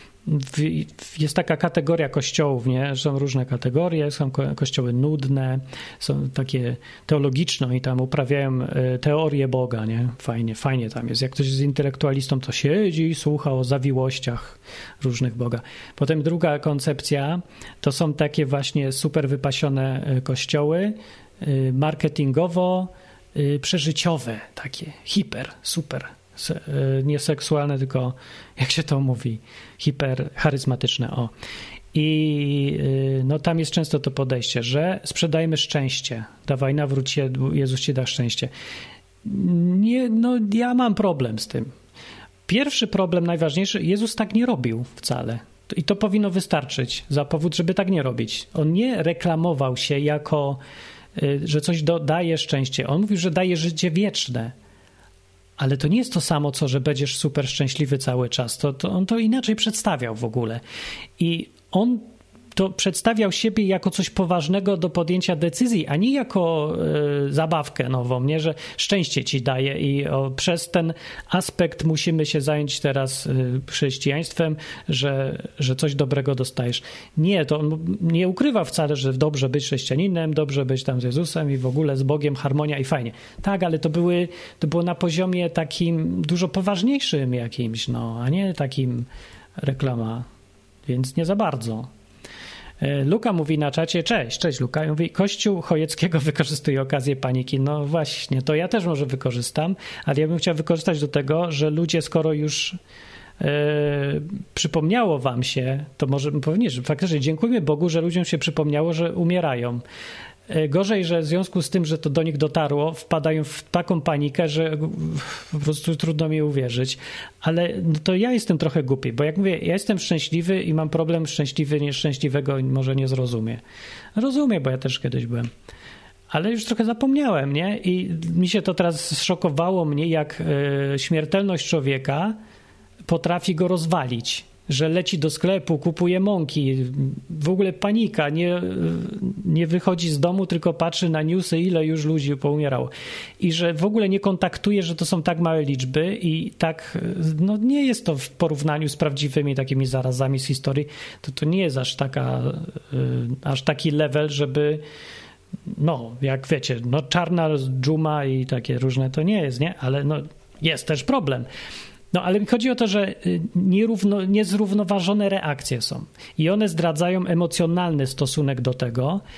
jest taka kategoria kościołów, nie? Są różne kategorie, są kościoły nudne, są takie teologiczne i tam uprawiają teorię Boga, nie? Fajnie, fajnie tam jest. Jak ktoś jest intelektualistą, to siedzi i słucha o zawiłościach różnych Boga. Potem druga koncepcja to są takie właśnie super wypasione kościoły, marketingowo przeżyciowe, takie hiper, super. Nie seksualne, tylko jak się to mówi, hipercharyzmatyczne. O. I no, tam jest często to podejście, że sprzedajmy szczęście. Dawaj, nawróć się, Jezus ci da szczęście. Nie, no, ja mam problem z tym. Pierwszy problem, najważniejszy, Jezus tak nie robił wcale. I to powinno wystarczyć za powód, żeby tak nie robić. On nie reklamował się jako, że coś do, daje szczęście. On mówił, że daje życie wieczne. Ale to nie jest to samo, co że będziesz super szczęśliwy cały czas. To, to on to inaczej przedstawiał w ogóle. I on to przedstawiał siebie jako coś poważnego do podjęcia decyzji, a nie jako y, zabawkę nową, nie? Że szczęście ci daje i o, przez ten aspekt musimy się zająć teraz y, chrześcijaństwem, że, że coś dobrego dostajesz. Nie, to on nie ukrywa wcale, że dobrze być chrześcijaninem, dobrze być tam z Jezusem i w ogóle z Bogiem, harmonia i fajnie. Tak, ale to, były, to było na poziomie takim dużo poważniejszym jakimś, no, a nie takim reklama, więc nie za bardzo. Luka mówi na czacie, cześć, cześć Luka, mówi, Kościół Chojeckiego wykorzystuje okazję paniki. No właśnie, to ja też może wykorzystam, ale ja bym chciał wykorzystać do tego, że ludzie, skoro już e, przypomniało wam się, to może powinien, że faktycznie dziękujmy Bogu, że ludziom się przypomniało, że umierają. Gorzej, że w związku z tym, że to do nich dotarło, wpadają w taką panikę, że po prostu trudno mi uwierzyć. Ale to ja jestem trochę głupi, bo jak mówię, ja jestem szczęśliwy i mam problem szczęśliwy, nieszczęśliwego może nie zrozumie. Rozumiem, bo ja też kiedyś byłem. Ale już trochę zapomniałem, nie? I mi się to teraz zszokowało mnie, jak y, śmiertelność człowieka potrafi go rozwalić. Że leci do sklepu, kupuje mąki, w ogóle panika, nie, nie wychodzi z domu, tylko patrzy na newsy, ile już ludzi poumierało. I że w ogóle nie kontaktuje, że to są tak małe liczby i tak, no nie jest to w porównaniu z prawdziwymi takimi zarazami z historii, to to nie jest aż taka, aż taki level, żeby, no jak wiecie, no czarna dżuma i takie różne to nie jest, nie? Ale no jest też problem. No, ale mi chodzi o to, że nierówno, niezrównoważone reakcje są i one zdradzają emocjonalny stosunek do tego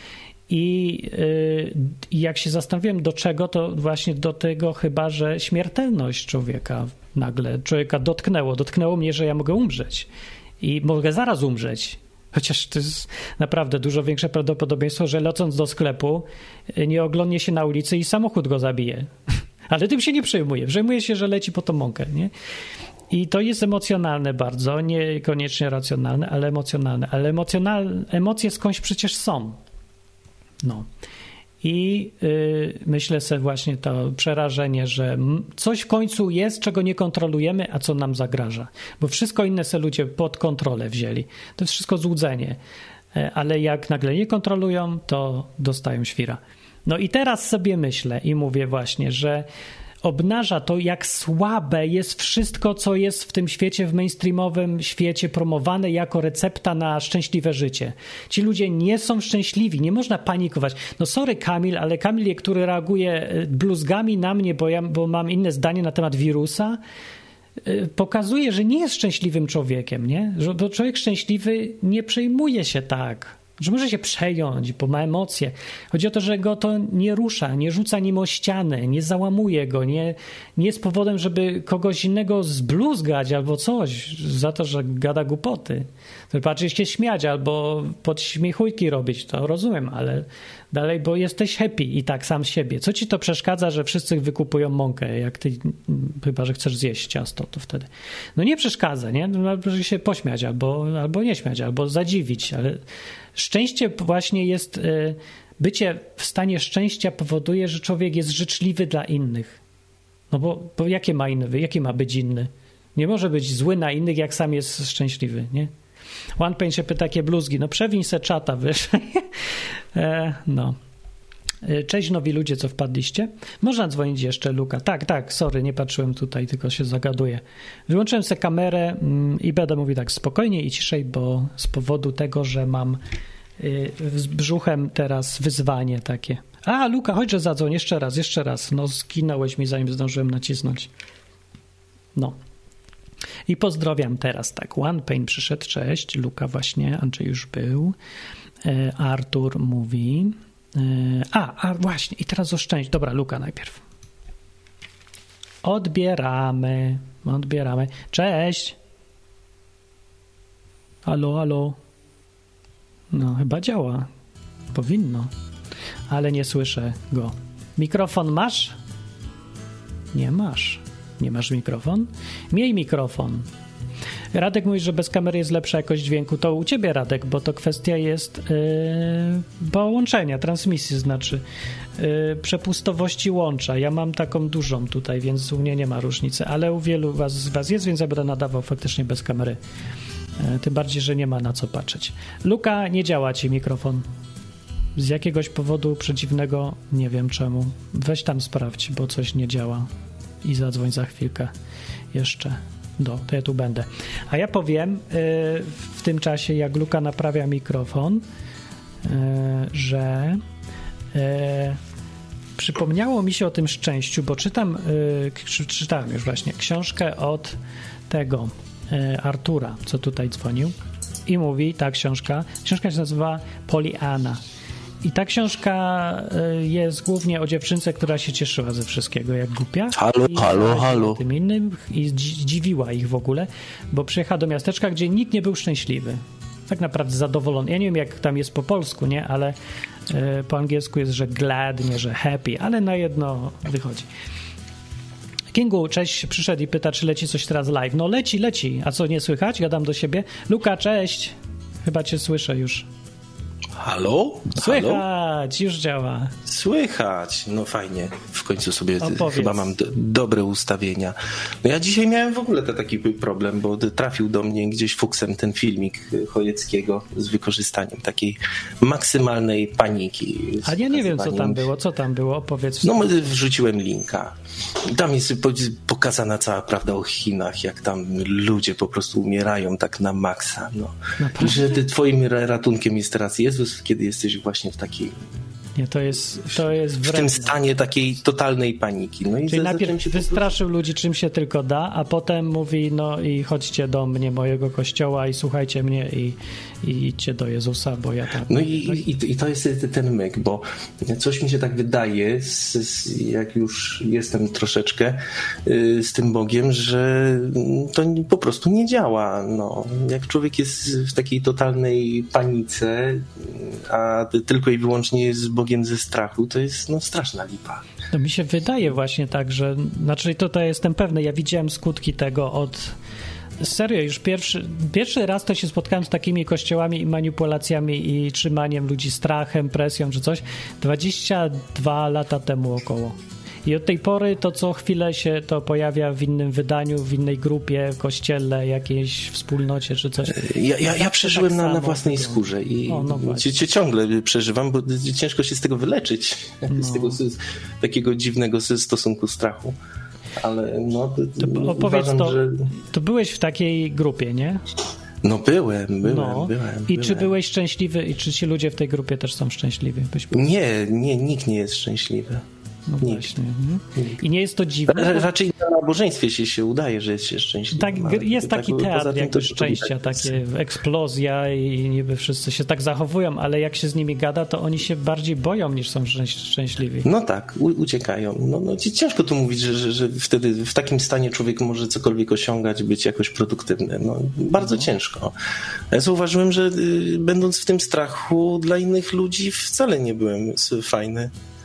I yy, jak się zastanawiałem do czego, to właśnie do tego chyba, że śmiertelność człowieka nagle, człowieka dotknęło. Dotknęło mnie, że ja mogę umrzeć. I mogę zaraz umrzeć. Chociaż to jest naprawdę dużo większe prawdopodobieństwo, że lecąc do sklepu nie oglądnie się na ulicy i samochód go zabije. Ale tym się nie przejmuje. Przejmuje się, że leci po tą mąkę, nie? I to jest emocjonalne bardzo, niekoniecznie racjonalne, ale emocjonalne. Ale emocjonalne, emocje skądś przecież są. No. I yy, myślę sobie właśnie to przerażenie, że coś w końcu jest, czego nie kontrolujemy, a co nam zagraża. Bo wszystko inne se ludzie pod kontrolę wzięli. To jest wszystko złudzenie. Ale jak nagle nie kontrolują, to dostają świra. No i teraz sobie myślę i mówię właśnie, że obnaża to, jak słabe jest wszystko, co jest w tym świecie, w mainstreamowym świecie promowane jako recepta na szczęśliwe życie. Ci ludzie nie są szczęśliwi, nie można panikować. No sorry Kamil, ale Kamil, który reaguje bluzgami na mnie, bo, ja, bo mam inne zdanie na temat wirusa, pokazuje, że nie jest szczęśliwym człowiekiem, nie? Bo człowiek szczęśliwy nie przejmuje się tak. Że może się przejąć, bo ma emocje. Chodzi o to, że go to nie rusza, nie rzuca nim o ścianę, nie załamuje go, nie, nie jest powodem, żeby kogoś innego zbluzgać albo coś za to, że gada głupoty. Patrzycie się śmiać albo podśmiechujki robić, to rozumiem, ale dalej, bo jesteś happy i tak sam z siebie. Co ci to przeszkadza, że wszyscy wykupują mąkę, jak ty, chyba że chcesz zjeść ciasto, to wtedy. No nie przeszkadza, nie? Należy się pośmiać albo, albo nie śmiać, albo zadziwić, ale szczęście właśnie jest, bycie w stanie szczęścia powoduje, że człowiek jest życzliwy dla innych. No bo, bo jakie ma inny, jakie ma być inny? Nie może być zły na innych, jak sam jest szczęśliwy, nie? One Pain się pyta, jakie bluzgi. No przewiń se czata, wiesz. e, no. Cześć nowi ludzie, co wpadliście. Można dzwonić jeszcze, Luka. Tak, tak, sorry, nie patrzyłem tutaj, tylko się zagaduję. Wyłączyłem sobie kamerę mm, i będę mówił tak spokojnie i ciszej, bo z powodu tego, że mam y, z brzuchem teraz wyzwanie takie. A, Luka, chodź, że zadzwoń jeszcze raz, jeszcze raz. No, skinąłeś mi, zanim zdążyłem nacisnąć. No. I pozdrawiam teraz, tak. One Pain przyszedł, cześć. Luka właśnie, Andrzej już był. E, Artur mówi... A, a właśnie, i teraz o szczęście. Dobra, Luka najpierw. Odbieramy, odbieramy. Cześć. Halo, halo. No, chyba działa. Powinno. Ale nie słyszę go. Mikrofon masz? Nie masz. Nie masz mikrofon? Miej mikrofon. Radek mówi, że bez kamery jest lepsza jakość dźwięku. To u ciebie, Radek, bo to kwestia jest yy, połączenia, transmisji, znaczy yy, przepustowości łącza. Ja mam taką dużą tutaj, więc u mnie nie ma różnicy, ale u wielu was, z was jest, więc ja będę nadawał faktycznie bez kamery. Yy, tym bardziej, że nie ma na co patrzeć. Luka, nie działa ci mikrofon. Z jakiegoś powodu przeciwnego, nie wiem czemu. Weź tam sprawdź, bo coś nie działa i zadzwoń za chwilkę jeszcze. No, to ja tu będę. A ja powiem yy, w tym czasie, jak Luka naprawia mikrofon, yy, że yy, przypomniało mi się o tym szczęściu, bo czytam, yy, czytałem już właśnie książkę od tego yy, Artura, co tutaj dzwonił i mówi, ta książka, książka się nazywa Pollyanna. I ta książka jest głównie o dziewczynce, która się cieszyła ze wszystkiego, jak głupia. Halo, I halo, halo. Tym innym i zdziwiła ich w ogóle, bo przyjechała do miasteczka, gdzie nikt nie był szczęśliwy. Tak naprawdę zadowolony. Ja nie wiem, jak tam jest po polsku, nie? Ale y, po angielsku jest, że glad, nie, że happy, ale na jedno wychodzi. Kingu, cześć, przyszedł i pyta, czy leci coś teraz live. No leci, leci. A co, nie słychać? Gadam do siebie. Luka, cześć. Chyba cię słyszę już. Halo? Słychać, Halo? już działa. Słychać, no fajnie. W końcu sobie Opowiedz. chyba mam do, dobre ustawienia. No ja dzisiaj miałem w ogóle to taki problem, bo trafił do mnie gdzieś fuksem ten filmik Chojeckiego z wykorzystaniem takiej maksymalnej paniki. A ja nie wiem, co tam było. Co tam było? Opowiedz. No wrzuciłem linka. Tam jest pokazana cała prawda o Chinach, jak tam ludzie po prostu umierają tak na maksa. No. Że twoim ratunkiem jest teraz Jezus, kiedy jesteś właśnie w takiej Nie, to jest, to jest w wredne. tym stanie takiej totalnej paniki. No i Czyli za- najpierw zacząłem się wystraszył ludzi czym się tylko da, a potem mówi, no i chodźcie do mnie, mojego kościoła i słuchajcie mnie i, i idźcie do Jezusa, bo ja tak... No i, i, i to jest ten myk, bo coś mi się tak wydaje, z, z, jak już jestem troszeczkę y, z tym Bogiem, że to po prostu nie działa. No, jak człowiek jest w takiej totalnej panice, a tylko i wyłącznie jest z Bogiem ze strachu, to jest no, straszna lipa. No mi się wydaje właśnie tak, że... Znaczy tutaj jestem pewny, ja widziałem skutki tego od... Serio, już pierwszy, pierwszy raz to się spotkałem z takimi kościołami i manipulacjami i trzymaniem ludzi strachem, presją czy coś dwadzieścia dwa lata temu około. I od tej pory to co chwilę się to pojawia w innym wydaniu, w innej grupie, w kościele, jakiejś wspólnocie czy coś. Ja, ja, ja przeżyłem tak na, na samo własnej wygląda. skórze i O, no właśnie. cie, ciągle przeżywam, bo ciężko się z tego wyleczyć, No. z tego z takiego dziwnego stosunku strachu. Ale no, To opowiedz uważam, to, że... to byłeś w takiej grupie, nie? No byłem, byłem, No. byłem. I byłem. czy byłeś szczęśliwy i czy ci ludzie w tej grupie też są szczęśliwi? Byś był? Nie, nie, nikt nie jest szczęśliwy. No Nikt. właśnie. Mhm. I nie jest to dziwne? Ra- bo- Raczej na nabożeństwie się, się udaje, że jest się szczęśliwy. Tak, ale jest tak taki poza teatr tym jakby to- to szczęścia, tak jest. takie eksplozja i niby wszyscy się tak zachowują, ale jak się z nimi gada, to oni się bardziej boją niż są szczęś- szczęśliwi. No tak, u- uciekają. No, no, ci- ciężko tu mówić, że, że, że wtedy w takim stanie człowiek może cokolwiek osiągać, być jakoś produktywny. No, bardzo No. ciężko. Ja zauważyłem, że y, będąc w tym strachu dla innych ludzi wcale nie byłem s- fajny.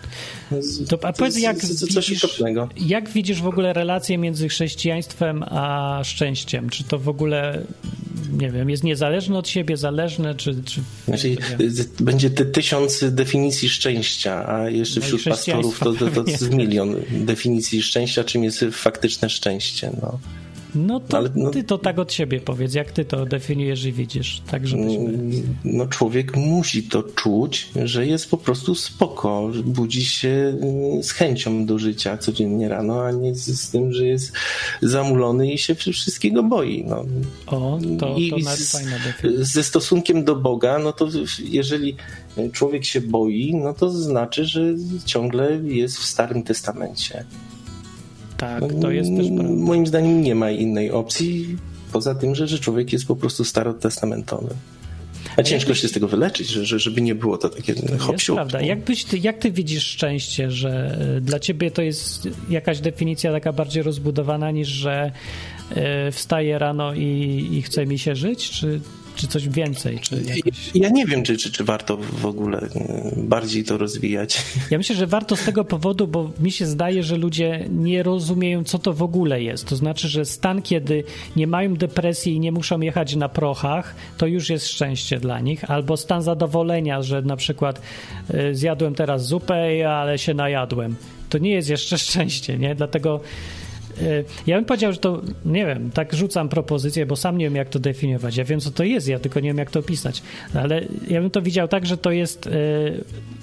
Z- To, a powiedz, jak z- z- coś widzisz, okropnego. jak widzisz w ogóle relację między chrześcijaństwem a szczęściem? Czy to w ogóle, nie wiem, jest niezależne od siebie, zależne, czy... czy Znaczy, nie wiem. y, będzie te tysiąc definicji szczęścia, a jeszcze No i wśród pastorów to, to, to chrześcijaństwa z milion definicji szczęścia, czym jest faktyczne szczęście. No. No to ale no- ty to tak od siebie powiedz, jak ty to definiujesz i widzisz, tak żebyśmy... No człowiek musi to czuć, że jest po prostu spoko, że budzi się mm, z chęcią do życia codziennie rano, a nie z, z tym, że jest zamulony i się wszystkiego boi. No. O, to, I to nawet z, fajna definicja. ze stosunkiem do Boga, no to jeżeli człowiek się boi, no to znaczy, że ciągle jest w Starym Testamencie. Tak, to jest też prawda. Moim zdaniem nie ma innej opcji, poza tym, że, że człowiek jest po prostu starotestamentowy. A ciężko się z tego wyleczyć, że, że, żeby nie było to takie Jest hop-siup. prawda. Jak, byś ty, jak ty widzisz szczęście, że y, dla ciebie to jest jakaś definicja taka bardziej rozbudowana niż, że y, wstaję rano i, i chce mi się żyć, czy, czy coś więcej? Czy jakoś... Ja nie wiem, czy, czy, czy warto w ogóle y, bardziej to rozwijać. Ja myślę, że warto z tego powodu, bo mi się zdaje, że ludzie nie rozumieją, co to w ogóle jest. To znaczy, że stan, kiedy nie mają depresji i nie muszą jechać na prochach, to już jest szczęście dla nich. Albo stan zadowolenia, że na przykład y, zjadłem teraz zupę, ale się najadłem. To nie jest jeszcze szczęście, nie? Dlatego y, ja bym powiedział, że to, nie wiem, tak rzucam propozycję, bo sam nie wiem, jak to definiować. Ja wiem, co to jest, ja tylko nie wiem, jak to opisać. Ale ja bym to widział tak, że to jest... Y,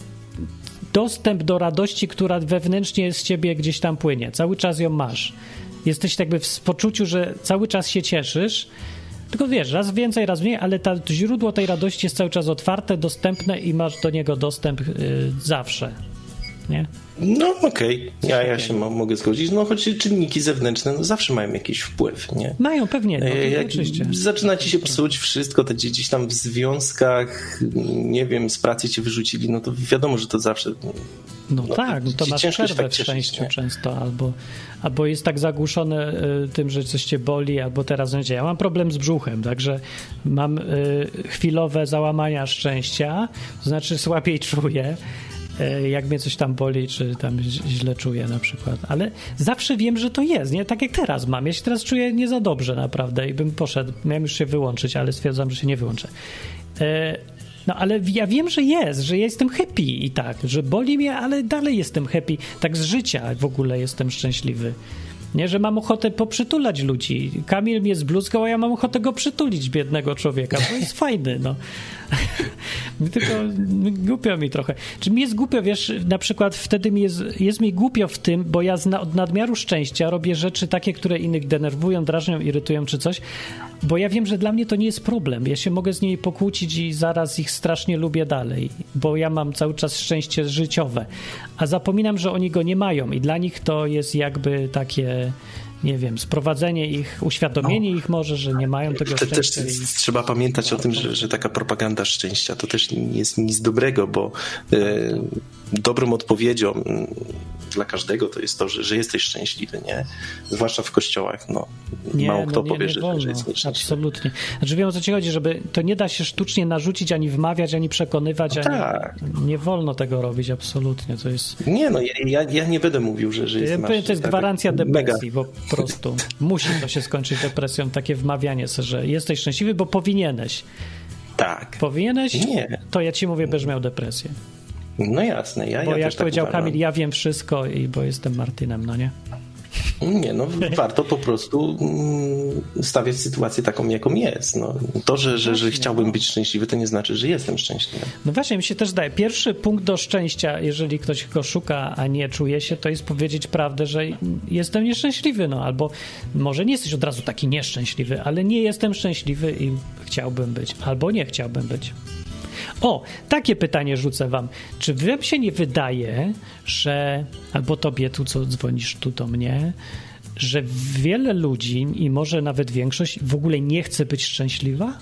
dostęp do radości, która wewnętrznie z ciebie gdzieś tam płynie. Cały czas ją masz. Jesteś jakby w poczuciu, że cały czas się cieszysz, tylko wiesz, raz więcej, raz mniej, ale ta, to źródło tej radości jest cały czas otwarte, dostępne i masz do niego dostęp y, zawsze. Nie? No okej, okay. ja, ja się mo- mogę zgodzić. No choć czynniki zewnętrzne no, zawsze mają jakiś wpływ, nie? Mają pewnie, no, E, Jak oczywiście. zaczyna ci się psuć wszystko, te gdzieś tam w związkach, nie wiem, z pracy cię wyrzucili, no to wiadomo, że to zawsze... No, no, tak, no to masz ciężko się przerwę tak w cieszyć, szczęściu nie? często, albo, albo jest tak zagłuszone y, tym, że coś cię boli, albo teraz będzie. Ja mam problem z brzuchem, także mam y, chwilowe załamania szczęścia, to znaczy słabiej czuję, y, jak mnie coś tam boli, czy tam źle czuję na przykład, ale zawsze wiem, że to jest, nie? Tak jak teraz mam. Ja się teraz czuję nie za dobrze naprawdę i bym poszedł, miałem już się wyłączyć, ale stwierdzam, że się nie wyłączę. Y, No ale ja wiem, że jest, że ja jestem happy i tak, że boli mnie, ale dalej jestem happy. Tak z życia w ogóle jestem szczęśliwy. Nie, że mam ochotę poprzytulać ludzi. Kamil mnie zbluzgał, a ja mam ochotę go przytulić, biednego człowieka, bo jest fajny, no. Tylko głupio mi trochę. Czy mi jest głupio, wiesz, na przykład wtedy mi jest, jest mi głupio w tym, bo ja z na, od nadmiaru szczęścia robię rzeczy takie, które innych denerwują, drażnią, irytują czy coś, bo ja wiem, że dla mnie to nie jest problem. Ja się mogę z nimi pokłócić i zaraz ich strasznie lubię dalej, bo ja mam cały czas szczęście życiowe, a zapominam, że oni go nie mają i dla nich to jest jakby takie, nie wiem, sprowadzenie ich, uświadomienie no. ich może, że nie mają tego Te, szczęścia. Też i... trzeba pamiętać o tym, że, że taka propaganda szczęścia to też nie jest nic dobrego, bo e, dobrą odpowiedzią dla każdego to jest to, że, że jesteś szczęśliwy, nie? Zwłaszcza w kościołach, no. Nie, Mało kto no nie, powie, nie że, wolno. że jest nieszczęśliwy. Absolutnie. Znaczy wiem, o co ci chodzi, żeby to nie da się sztucznie narzucić, ani wmawiać, ani przekonywać, no ani... tak. Nie wolno tego robić, absolutnie. To jest... Nie, no ja, ja nie będę mówił, że, że jest To jest masz, gwarancja tak, depresji, mega. po prostu. Musi to się skończyć depresją, takie wmawianie sobie, że jesteś szczęśliwy, bo powinieneś. Tak. Powinieneś? Nie. To ja ci mówię, będziesz miał depresję. No jasne. Ja, bo ja jak też powiedział tak uważam. Kamil, ja wiem wszystko, i bo jestem Martinem, no nie? Nie, no warto po prostu mm, stawiać sytuację taką, jaką jest. No, to, że, że, że chciałbym być szczęśliwy, to nie znaczy, że jestem szczęśliwy. No właśnie, mi się też daje. Pierwszy punkt do szczęścia, jeżeli ktoś go szuka, a nie czuje się, to jest powiedzieć prawdę, że jestem nieszczęśliwy, no albo może nie jesteś od razu taki nieszczęśliwy, ale nie jestem szczęśliwy i chciałbym być, albo nie chciałbym być. O, takie pytanie rzucę wam. Czy wam się nie wydaje, że, albo tobie tu, co dzwonisz tu do mnie, że wiele ludzi i może nawet większość w ogóle nie chce być szczęśliwa?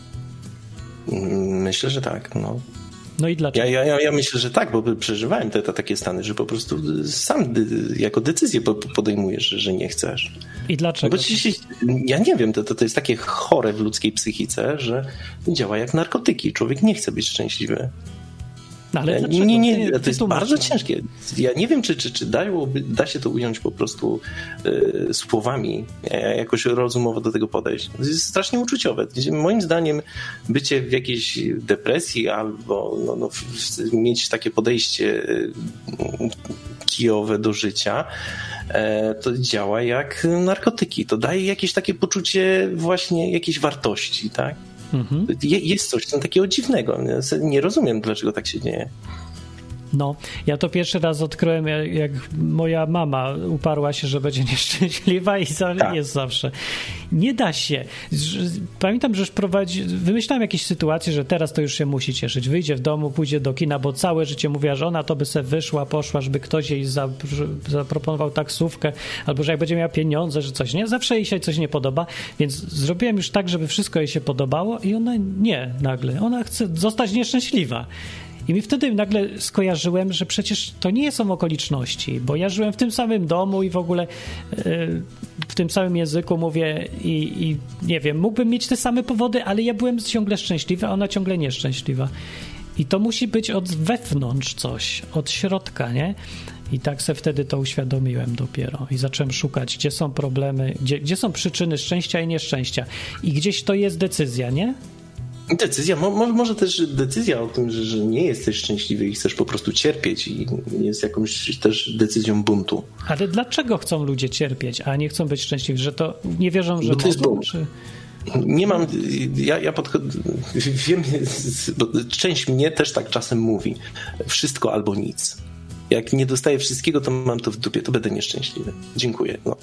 Myślę, że tak, no. No i dlaczego? Ja, ja, ja myślę, że tak, bo przeżywałem te, te takie stany, że po prostu sam dy, jako decyzję podejmujesz, że nie chcesz. I dlaczego? Bo ci, ja nie wiem, to, to jest takie chore w ludzkiej psychice, że działa jak narkotyki. Człowiek nie chce być szczęśliwy. No, ale dlaczego? Nie, nie, nie, Ty, to jest bardzo ciężkie. Ja nie wiem, czy, czy, czy dałoby, da się to ująć po prostu y, słowami, jakoś rozumowo do tego podejść. To jest strasznie uczuciowe. Moim zdaniem bycie w jakiejś depresji albo no, no, w, mieć takie podejście y, kijowe do życia, y, to działa jak narkotyki. To daje jakieś takie poczucie właśnie jakiejś wartości, tak? Mhm. Jest coś tam takiego dziwnego. Nie rozumiem, dlaczego tak się dzieje. No, ja to pierwszy raz odkryłem, jak, jak moja mama uparła się, że będzie nieszczęśliwa i za, tak. jest zawsze. Nie da się. Pamiętam, że już prowadzi, wymyślałem jakieś sytuacje, że teraz to już się musi cieszyć. Wyjdzie w domu, pójdzie do kina, bo całe życie mówiła, że ona to by se wyszła, poszła, żeby ktoś jej zaproponował taksówkę, albo że jak będzie miała pieniądze, że coś nie. Zawsze jej się coś nie podoba, więc zrobiłem już tak, żeby wszystko jej się podobało i ona nie nagle. Ona chce zostać nieszczęśliwa. I mi wtedy nagle skojarzyłem, że przecież to nie są okoliczności, bo ja żyłem w tym samym domu i w ogóle yy, w tym samym języku mówię i, i nie wiem, mógłbym mieć te same powody, ale ja byłem ciągle szczęśliwy, a ona ciągle nieszczęśliwa. I to musi być od wewnątrz coś, od środka, nie? I tak se wtedy to uświadomiłem dopiero i zacząłem szukać, gdzie są problemy, gdzie, gdzie są przyczyny szczęścia i nieszczęścia. I gdzieś to jest decyzja, nie? Decyzja, mo, może też decyzja o tym, że, że nie jesteś szczęśliwy i chcesz po prostu cierpieć i jest jakąś też decyzją buntu. Ale dlaczego chcą ludzie cierpieć, a nie chcą być szczęśliwi? Że to nie wierzą, że bo to jest mogą? bunt. Czy... Nie mam, ja, ja podchodzę, wiem, bo część mnie też tak czasem mówi, wszystko albo nic. Jak nie dostaję wszystkiego, to mam to w dupie, to będę nieszczęśliwy. Dziękuję. No.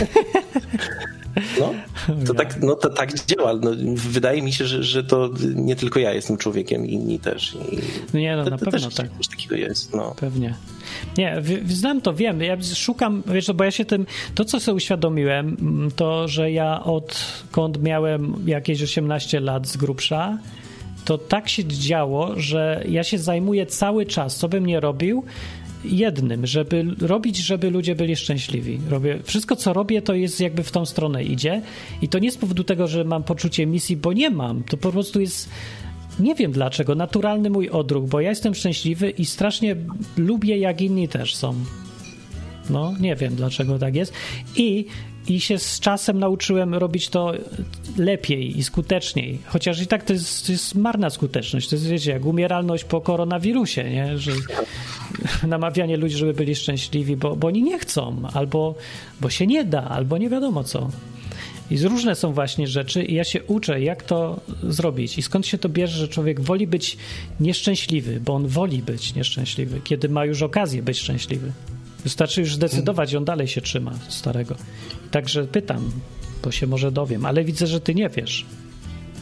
No, to tak, no to tak działa. No, wydaje mi się, że, że to nie tylko ja jestem człowiekiem, inni też. I no nie, no to, na to pewno też tak. Coś takiego jest. No. Pewnie. Nie, znam to, wiem. Ja szukam, wiesz, bo ja się tym, to co sobie uświadomiłem, to, że ja odkąd miałem jakieś osiemnaście lat z grubsza, to tak się działo, że ja się zajmuję cały czas, co bym nie robił, jednym, żeby robić, żeby ludzie byli szczęśliwi. Robię, wszystko, co robię, to jest jakby w tą stronę idzie i to nie z powodu tego, że mam poczucie misji, bo nie mam. To po prostu jest, nie wiem dlaczego, naturalny mój odruch, bo ja jestem szczęśliwy i strasznie lubię, jak inni też są. No, nie wiem dlaczego tak jest. I I się z czasem nauczyłem robić to lepiej i skuteczniej. Chociaż i tak to jest, to jest marna skuteczność. To jest, wiecie, jak umieralność po koronawirusie, nie? Że namawianie ludzi, żeby byli szczęśliwi, bo, bo oni nie chcą, albo bo się nie da, albo nie wiadomo co. I różne są właśnie rzeczy i ja się uczę, jak to zrobić. I skąd się to bierze, że człowiek woli być nieszczęśliwy, bo on woli być nieszczęśliwy, kiedy ma już okazję być szczęśliwy. Wystarczy już zdecydować, on dalej się trzyma starego. Także pytam, bo się może dowiem, ale widzę, że ty nie wiesz.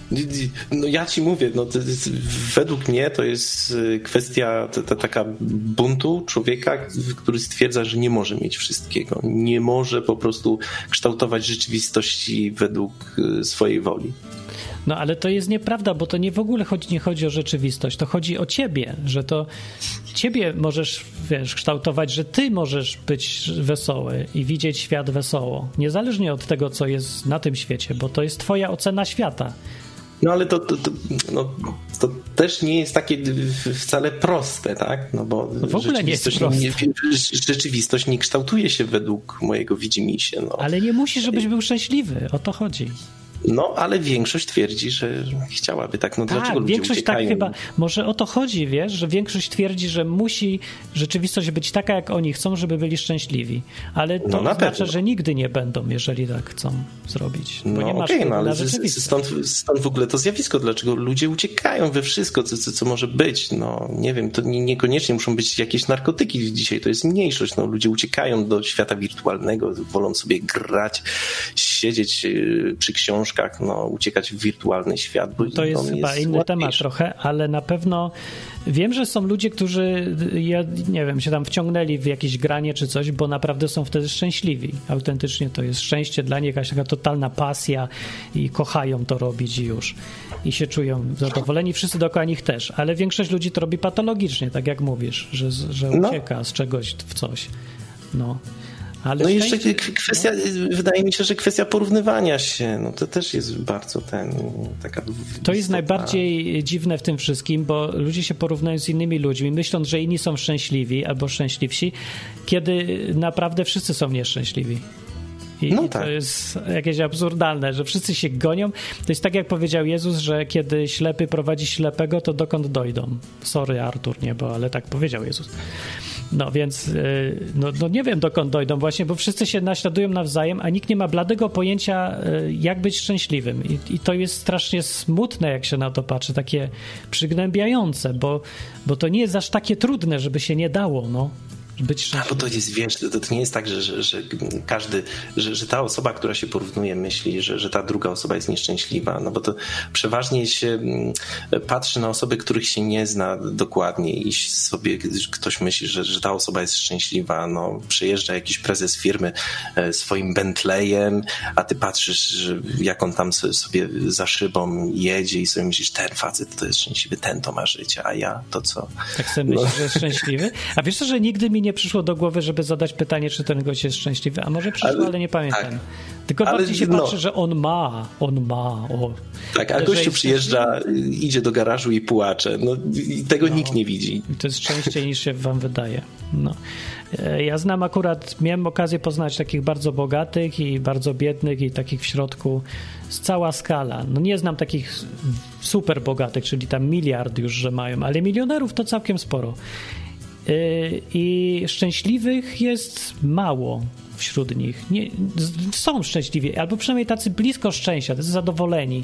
No ja ci mówię, no to jest, według mnie to jest kwestia ta, ta, taka buntu człowieka, który stwierdza, że nie może mieć wszystkiego. Nie może po prostu kształtować rzeczywistości według swojej woli. No ale to jest nieprawda, bo to nie w ogóle chodzi, nie chodzi o rzeczywistość, to chodzi o ciebie, że to ciebie możesz, wiesz, kształtować, że ty możesz być wesoły i widzieć świat wesoło, niezależnie od tego, co jest na tym świecie, bo to jest twoja ocena świata. No ale to, to, to, no, to też nie jest takie wcale proste, tak? No bo no w ogóle nie jest proste. Nie, rzeczywistość nie kształtuje się według mojego widzimisię. No. Ale nie musi, żebyś był szczęśliwy, o to chodzi. No, ale większość twierdzi, że chciałaby tak. No tak, dlaczego ludzie większość uciekają? tak chyba, może o to chodzi, wiesz, że większość twierdzi, że musi rzeczywistość być taka, jak oni chcą, żeby byli szczęśliwi. Ale to no, oznacza, że nigdy nie będą, jeżeli tak chcą zrobić. Bo no nie masz okej, okay, no ale stąd, stąd w ogóle to zjawisko, dlaczego ludzie uciekają we wszystko, co, co, co może być. No nie wiem, to nie, niekoniecznie muszą być jakieś narkotyki dzisiaj, to jest mniejszość. No, ludzie uciekają do świata wirtualnego, wolą sobie grać, siedzieć przy książkach, no, uciekać w wirtualny świat. Bo to jest chyba jest inny temat trochę, ale na pewno wiem, że są ludzie, którzy, ja nie wiem, się tam wciągnęli w jakieś granie czy coś, bo naprawdę są wtedy szczęśliwi. Autentycznie to jest szczęście dla nich, jakaś taka totalna pasja i kochają to robić i już. I się czują zadowoleni, wszyscy dookoła nich też, ale większość ludzi to robi patologicznie, tak jak mówisz, że, że ucieka no. z czegoś w coś. No. Ale no i jeszcze kwestia, wydaje mi się, że kwestia porównywania się, no to też jest bardzo ten, taka... To istotna. jest najbardziej dziwne w tym wszystkim, bo ludzie się porównują z innymi ludźmi, myśląc, że inni są szczęśliwi albo szczęśliwsi, kiedy naprawdę wszyscy są nieszczęśliwi. I, no i tak. to jest jakieś absurdalne, że wszyscy się gonią. To jest tak, jak powiedział Jezus, że kiedy ślepy prowadzi ślepego, to dokąd dojdą. Sorry, Artur, nie, bo ale tak powiedział Jezus. No więc no, no nie wiem, dokąd dojdą właśnie, bo wszyscy się naśladują nawzajem, a nikt nie ma bladego pojęcia, jak być szczęśliwym. I, i to jest strasznie smutne, jak się na to patrzy, takie przygnębiające, bo, bo to nie jest aż takie trudne, żeby się nie dało, no. Być szczęśliwy. Bo to jest, wiesz, to, to nie jest tak, że, że, że każdy, że, że ta osoba, która się porównuje, myśli, że, że ta druga osoba jest nieszczęśliwa, no bo to przeważnie się patrzy na osoby, których się nie zna dokładnie i sobie ktoś myśli, że, że ta osoba jest szczęśliwa, no przyjeżdża jakiś prezes firmy swoim Bentleyem, a ty patrzysz, że jak on tam sobie za szybą jedzie i sobie myślisz, ten facet to jest szczęśliwy, ten to ma życie, a ja to co? Tak sobie myślisz, no. że jest szczęśliwy? A wiesz co, że nigdy mi nie przyszło do głowy, żeby zadać pytanie, czy ten gość jest szczęśliwy, a może przyszło, ale, ale nie pamiętam. Tak. Tylko ale, bardziej się no. patrzy, że on ma, on ma. O. Tak, a gościu przyjeżdża, idzie do garażu i płacze. No, i tego no. nikt nie widzi. To jest częściej niż się wam wydaje. No. Ja znam akurat, miałem okazję poznać takich bardzo bogatych i bardzo biednych i takich w środku z cała skala. No nie znam takich super bogatych, czyli tam miliard już, że mają, ale milionerów to całkiem sporo. I szczęśliwych jest mało wśród nich. Nie, są szczęśliwi, albo przynajmniej tacy blisko szczęścia, tacy zadowoleni.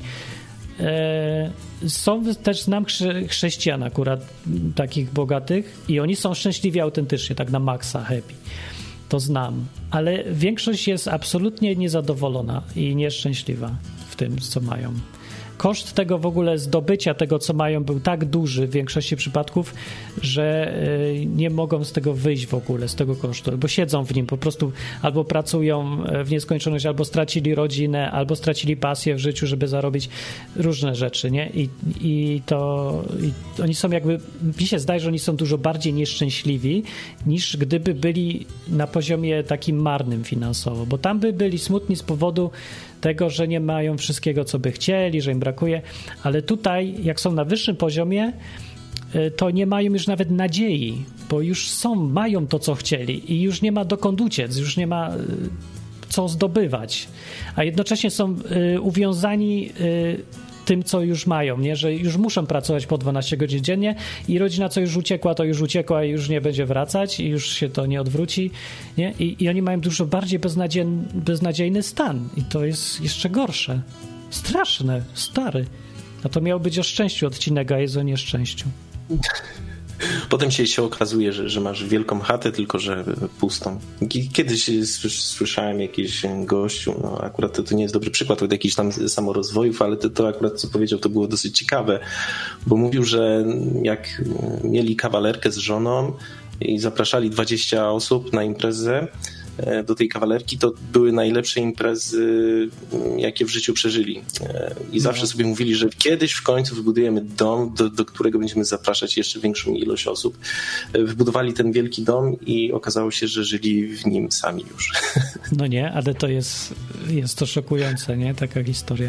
Są też, znam chrześcijan akurat takich bogatych i oni są szczęśliwi autentycznie, tak na maksa, happy. To znam, ale większość jest absolutnie niezadowolona i nieszczęśliwa w tym, co mają. Koszt tego w ogóle zdobycia tego, co mają, był tak duży w większości przypadków, że nie mogą z tego wyjść w ogóle, z tego kosztu, bo siedzą w nim, po prostu albo pracują w nieskończoność, albo stracili rodzinę, albo stracili pasję w życiu, żeby zarobić różne rzeczy, nie? I, i to i oni są jakby, mi się zdaje, że oni są dużo bardziej nieszczęśliwi, niż gdyby byli na poziomie takim marnym finansowo, bo tam by byli smutni z powodu tego, że nie mają wszystkiego, co by chcieli, że im brakuje, ale tutaj, jak są na wyższym poziomie, to nie mają już nawet nadziei, bo już są, mają to, co chcieli i już nie ma dokąd uciec, już nie ma co zdobywać, a jednocześnie są uwiązani tym, co już mają, nie? Że już muszą pracować po dwanaście godzin dziennie i rodzina, co już uciekła, to już uciekła i już nie będzie wracać i już się to nie odwróci, nie? I, i oni mają dużo bardziej beznadziejny, beznadziejny stan i to jest jeszcze gorsze. Straszne, stary. A to miał być o szczęściu odcinek, a jest o nieszczęściu. Potem się, się okazuje, że, że masz wielką chatę, tylko że pustą. Kiedyś słyszałem jakiś gościu, no akurat to, to nie jest dobry przykład od jakichś tam samorozwojów, ale to, to akurat co powiedział, to było dosyć ciekawe, bo mówił, że jak mieli kawalerkę z żoną i zapraszali dwadzieścia osób na imprezę do tej kawalerki, to były najlepsze imprezy, jakie w życiu przeżyli. I zawsze no. sobie mówili, że kiedyś w końcu wybudujemy dom, do, do którego będziemy zapraszać jeszcze większą ilość osób. Wybudowali ten wielki dom i okazało się, że żyli w nim sami już. No nie, ale to jest, jest to szokujące, nie? Taka historia.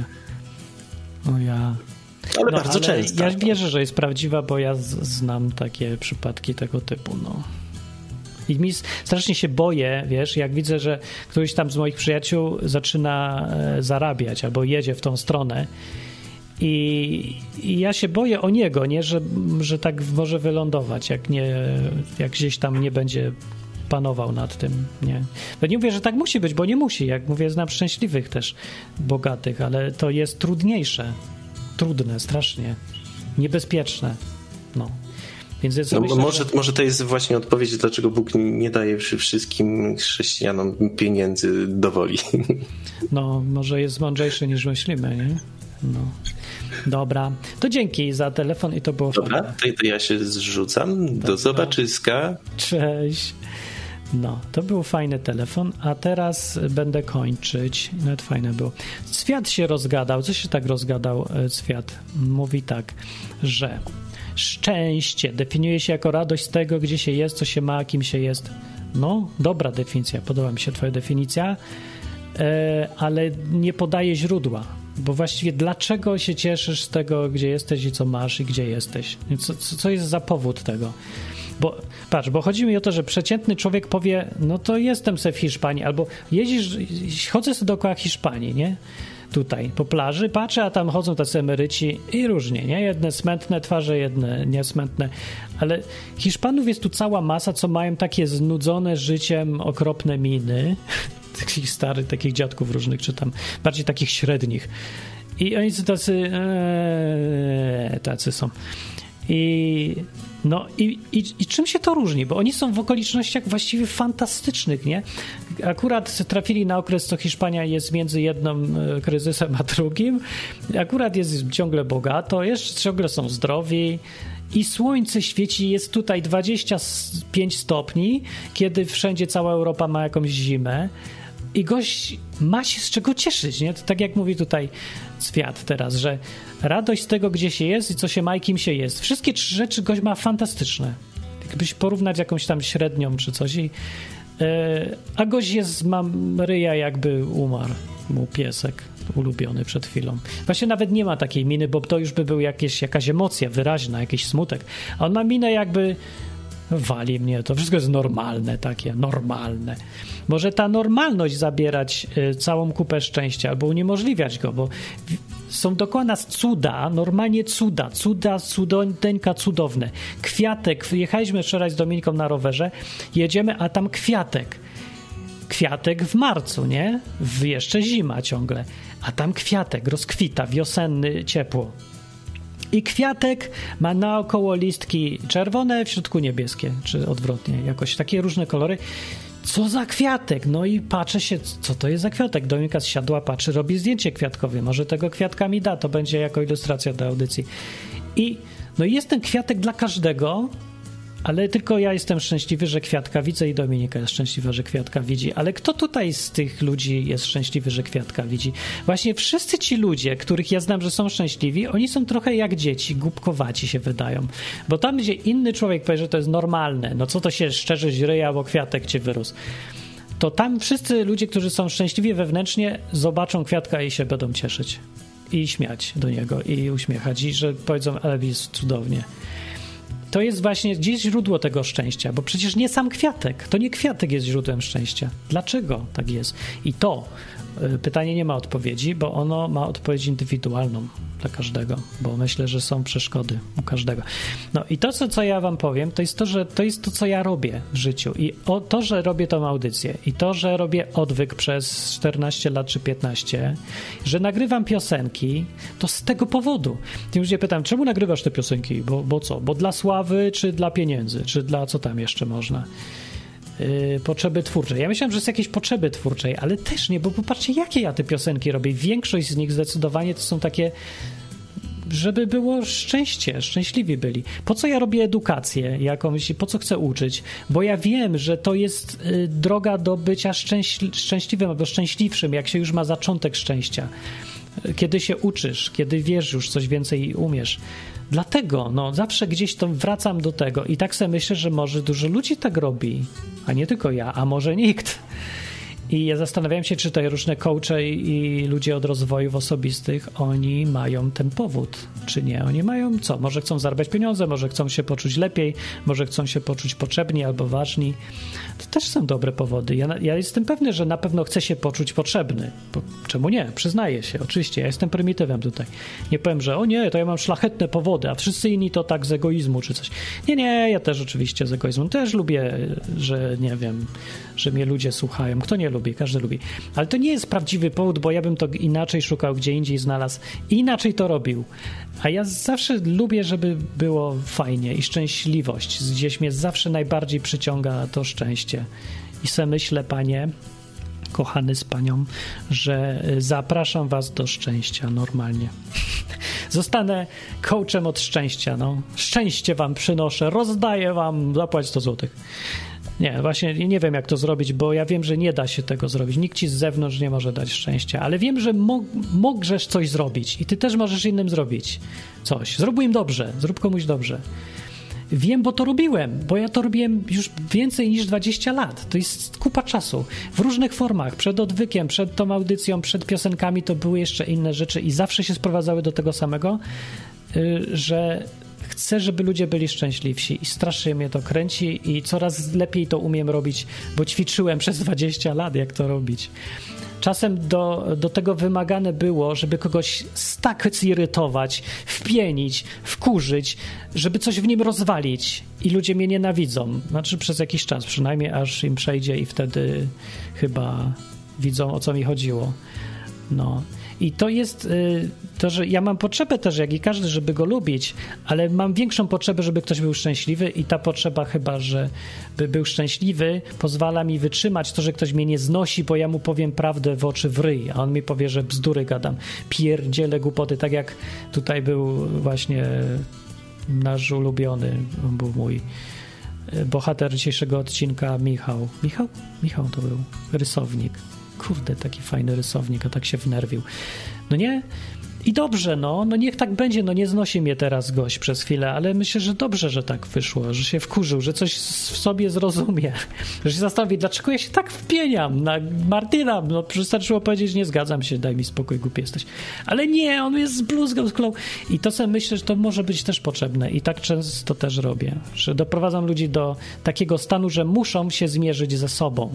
O ja... Ale no, bardzo ale często. Ja wierzę, że jest prawdziwa, bo ja z, znam takie przypadki tego typu, no. I mi strasznie się boję, wiesz, jak widzę, że któryś tam z moich przyjaciół zaczyna e, zarabiać albo jedzie w tą stronę i, i ja się boję o niego, nie, że, że tak może wylądować, jak, nie, jak gdzieś tam nie będzie panował nad tym, nie. No nie mówię, że tak musi być, bo nie musi, jak mówię, znam szczęśliwych też, bogatych, ale to jest trudniejsze, trudne, strasznie, niebezpieczne, no. Więc ja no, myślę, może, że... może to jest właśnie odpowiedź, dlaczego Bóg nie daje wszystkim chrześcijanom pieniędzy do woli. No, może jest mądrzejszy niż myślimy, nie? No. Dobra, to dzięki za telefon i to było Dobra, fajne. to, to ja się zrzucam. Do zobaczyska. Cześć. No, to był fajny telefon, a teraz będę kończyć. Nawet fajne było. Świat się rozgadał. Co się tak rozgadał Świat? Mówi tak, że szczęście definiuje się jako radość z tego, gdzie się jest, co się ma, kim się jest. No, dobra definicja, podoba mi się twoja definicja, e, ale nie podaje źródła, bo właściwie dlaczego się cieszysz z tego, gdzie jesteś i co masz i gdzie jesteś? Co, co jest za powód tego? Bo patrz, bo chodzi mi o to, że przeciętny człowiek powie, no to jestem se w Hiszpanii, albo jeździsz, chodzę sobie dookoła Hiszpanii, nie? Tutaj po plaży patrzę, a tam chodzą tacy emeryci i różnie, nie? Jedne smętne twarze, jedne niesmętne, ale Hiszpanów jest tu cała masa, co mają takie znudzone życiem okropne miny, takich starych, takich dziadków różnych, czy tam bardziej takich średnich. I oni są tacy ee, tacy są. I no i, i, i czym się to różni? Bo oni są w okolicznościach właściwie fantastycznych, nie? Akurat trafili na okres, co Hiszpania jest między jednym kryzysem a drugim. Akurat jest ciągle bogato, jeszcze ciągle są zdrowi i słońce świeci, jest tutaj dwadzieścia pięć stopni, kiedy wszędzie cała Europa ma jakąś zimę. I gość ma się z czego cieszyć, nie? To tak jak mówi tutaj Świat teraz, że radość z tego, gdzie się jest i co się ma i kim się jest. Wszystkie trzy rzeczy gość ma fantastyczne. Jakbyś porównać z jakąś tam średnią czy coś. I, yy, a gość jest, ma ryja, jakby umarł mu piesek ulubiony przed chwilą. Właśnie nawet nie ma takiej miny, bo to już by był jakieś, jakaś emocja wyraźna, jakiś smutek. A on ma minę jakby wali mnie, to wszystko jest normalne, takie normalne. Może ta normalność zabierać y, całą kupę szczęścia albo uniemożliwiać go, bo w, są dookoła nas cuda, normalnie cuda, cuda, cudońka cudowne. Kwiatek, jechaliśmy wczoraj z Dominiką na rowerze, jedziemy, a tam kwiatek. Kwiatek w marcu, nie? W jeszcze zima ciągle, a tam kwiatek rozkwita, wiosenny, ciepło. I kwiatek ma naokoło listki czerwone, w środku niebieskie, czy odwrotnie, jakoś takie różne kolory. Co za kwiatek? No i patrzę się, co to jest za kwiatek. Dominika zsiadła, patrzy, robi zdjęcie kwiatkowe. Może tego kwiatka mi da, to będzie jako ilustracja do audycji. I no jest ten kwiatek dla każdego, ale tylko ja jestem szczęśliwy, że kwiatka widzę i Dominika jest szczęśliwa, że kwiatka widzi. Ale kto tutaj z tych ludzi jest szczęśliwy, że kwiatka widzi? Właśnie wszyscy ci ludzie, których ja znam, że są szczęśliwi, oni są trochę jak dzieci, głupkowaci się wydają. Bo tam, gdzie inny człowiek powie, że to jest normalne, no co to się szczerze źryja, bo kwiatek ci wyrósł, to tam wszyscy ludzie, którzy są szczęśliwi wewnętrznie, zobaczą kwiatka i się będą cieszyć. I śmiać do niego, i uśmiechać, i że powiedzą, ale jest cudownie. To jest właśnie gdzieś źródło tego szczęścia, bo przecież nie sam kwiatek, to nie kwiatek jest źródłem szczęścia. Dlaczego tak jest? I to y, pytanie nie ma odpowiedzi, bo ono ma odpowiedź indywidualną dla każdego, bo myślę, że są przeszkody u każdego. No i to, co, co ja wam powiem, to jest to, że to jest to, co ja robię w życiu i o, to, że robię tą audycję i to, że robię odwyk przez czternaście lat czy piętnaście, że nagrywam piosenki, to z tego powodu. Tym ludzie pytam, czemu nagrywasz te piosenki? Bo, bo co? Bo dla sławy zabawy, czy dla pieniędzy, czy dla co tam jeszcze można. Yy, potrzeby twórczej. Ja myślałem, że z jakiejś potrzeby twórczej, ale też nie, bo popatrzcie, jakie ja te piosenki robię. Większość z nich zdecydowanie to są takie, żeby było szczęście, szczęśliwi byli. Po co ja robię edukację jakąś, po co chcę uczyć? Bo ja wiem, że to jest y, droga do bycia szczęśli- szczęśliwym albo szczęśliwszym, jak się już ma zaczątek szczęścia. Kiedy się uczysz, kiedy wiesz już coś więcej i umiesz. Dlatego, no, zawsze gdzieś to wracam do tego i tak sobie myślę, że może dużo ludzi tak robi, a nie tylko ja, a może nikt. I ja zastanawiam się, czy te różne coache i ludzie od rozwojów osobistych, oni mają ten powód, czy nie. Oni mają co? Może chcą zarabiać pieniądze, może chcą się poczuć lepiej, może chcą się poczuć potrzebni albo ważni. To też są dobre powody. Ja, ja jestem pewny, że na pewno chcę się poczuć potrzebny. Bo, czemu nie? Przyznaję się. Oczywiście, ja jestem prymitywem tutaj. Nie powiem, że o nie, to ja mam szlachetne powody, a wszyscy inni to tak z egoizmu czy coś. Nie, nie, ja też oczywiście z egoizmu. Też lubię, że nie wiem, że mnie ludzie słuchają. Kto nie lubi? Każdy lubi. Ale to nie jest prawdziwy powód, bo ja bym to inaczej szukał, gdzie indziej znalazł i inaczej to robił. A ja zawsze lubię, żeby było fajnie i szczęśliwość. Gdzieś mnie zawsze najbardziej przyciąga to szczęście. I se myślę, panie, kochany z panią, że zapraszam was do szczęścia normalnie. Zostanę coachem od szczęścia. No. Szczęście wam przynoszę, rozdaję wam, zapłać sto złotych. Nie, właśnie nie wiem, jak to zrobić, bo ja wiem, że nie da się tego zrobić. Nikt ci z zewnątrz nie może dać szczęścia, ale wiem, że mo- możesz coś zrobić i ty też możesz innym zrobić coś. Zrób im dobrze, zrób komuś dobrze. Wiem, bo to robiłem, bo ja to robiłem już więcej niż dwadzieścia lat. To jest kupa czasu. W różnych formach. Przed odwykiem, przed tą audycją, przed piosenkami to były jeszcze inne rzeczy i zawsze się sprowadzały do tego samego, yy, że chcę, żeby ludzie byli szczęśliwsi i strasznie mnie to kręci i coraz lepiej to umiem robić, bo ćwiczyłem przez dwadzieścia lat, jak to robić. Czasem do, do tego wymagane było, żeby kogoś tak zirytować, wpienić, wkurzyć, żeby coś w nim rozwalić i ludzie mnie nienawidzą. Znaczy przez jakiś czas przynajmniej, aż im przejdzie i wtedy chyba widzą, o co mi chodziło. No. I to jest y, to, że ja mam potrzebę też, jak i każdy, żeby go lubić, ale mam większą potrzebę, żeby ktoś był szczęśliwy i ta potrzeba chyba, żeby był szczęśliwy, pozwala mi wytrzymać to, że ktoś mnie nie znosi, bo ja mu powiem prawdę w oczy w ryj, a on mi powie, że bzdury gadam, pierdzielę głupoty, tak jak tutaj był właśnie nasz ulubiony, on był mój bohater dzisiejszego odcinka, Michał. Michał? Michał to był rysownik. Kurde, taki fajny rysownik, a tak się wnerwił. No nie? I dobrze, no, no niech tak będzie, no nie znosi mnie teraz gość przez chwilę, ale myślę, że dobrze, że tak wyszło, że się wkurzył, że coś w sobie zrozumie, że się zastanowi, dlaczego ja się tak wpieniam na Martina, no wystarczyło powiedzieć, nie zgadzam się, daj mi spokój, głupi jesteś. Ale nie, on jest z bluzgą, z klą. I to sobie myślę, że to może być też potrzebne i tak często też robię, że doprowadzam ludzi do takiego stanu, że muszą się zmierzyć ze sobą.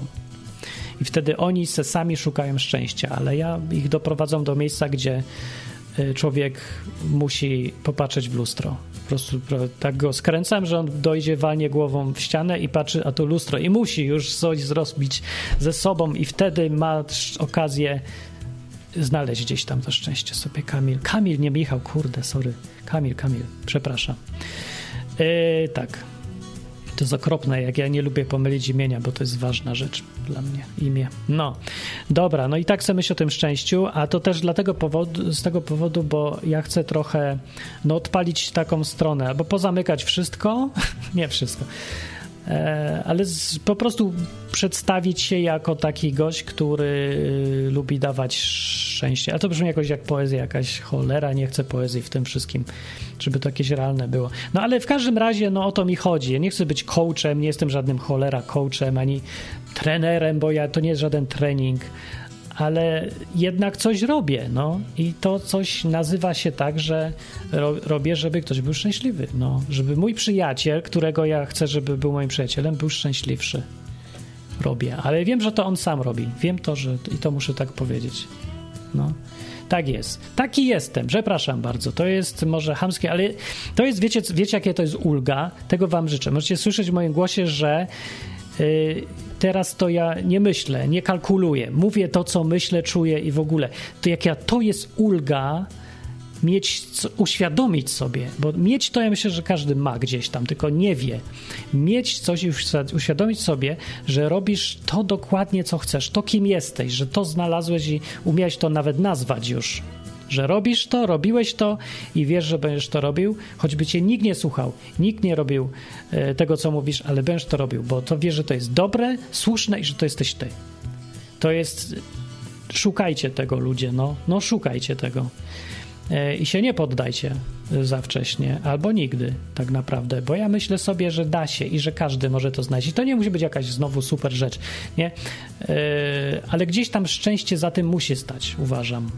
I wtedy oni se sami szukają szczęścia, ale ja ich doprowadzam do miejsca, gdzie człowiek musi popatrzeć w lustro. Po prostu tak go skręcam, że on dojdzie, walnie głową w ścianę i patrzy, a to lustro. I musi już coś zrobić ze sobą i wtedy ma okazję znaleźć gdzieś tam to szczęście sobie. Kamil. Kamil, nie Michał, kurde, sorry. Kamil, Kamil, przepraszam. Yy, tak. To jest okropne, jak ja nie lubię pomylić imienia, bo to jest ważna rzecz dla mnie, imię. No, dobra, no i tak sobie myślę o tym szczęściu, a to też dlatego powodu, z tego powodu, bo ja chcę trochę no, odpalić taką stronę, albo pozamykać wszystko, nie wszystko, e, ale z, po prostu przedstawić się jako taki gość, który y, lubi dawać szczęście. A to brzmi jakoś jak poezja, jakaś cholera, nie chcę poezji w tym wszystkim, żeby to jakieś realne było. No ale w każdym razie, no o to mi chodzi. Ja nie chcę być coachem, nie jestem żadnym cholera coachem, ani trenerem, bo ja to nie jest żaden trening, ale jednak coś robię, no i to coś nazywa się tak, że ro, robię, żeby ktoś był szczęśliwy, no, żeby mój przyjaciel, którego ja chcę, żeby był moim przyjacielem, był szczęśliwszy. Robię, ale wiem, że to on sam robi. Wiem to, że i to muszę tak powiedzieć. No. Tak jest. Taki jestem. Przepraszam bardzo. To jest może chamskie, ale to jest, wiecie, wiecie jakie to jest ulga? Tego wam życzę. Możecie słyszeć w moim głosie, że yy, teraz to ja nie myślę, nie kalkuluję. Mówię to, co myślę, czuję i w ogóle. To jak ja, to jest ulga, mieć, uświadomić sobie, bo mieć to ja myślę, że każdy ma gdzieś tam, tylko nie wie. Mieć coś i uświadomić sobie, że robisz to dokładnie, co chcesz, to kim jesteś, że to znalazłeś i umiałeś to nawet nazwać już. Że robisz to, robiłeś to i wiesz, że będziesz to robił, choćby cię nikt nie słuchał, nikt nie robił e, tego, co mówisz, ale będziesz to robił, bo to wiesz, że to jest dobre, słuszne i że to jesteś ty. To jest... Szukajcie tego, ludzie, no, no szukajcie tego. E, I się nie poddajcie za wcześnie, albo nigdy tak naprawdę, bo ja myślę sobie, że da się i że każdy może to znaleźć. I to nie musi być jakaś znowu super rzecz, nie? E, ale gdzieś tam szczęście za tym musi stać, uważam.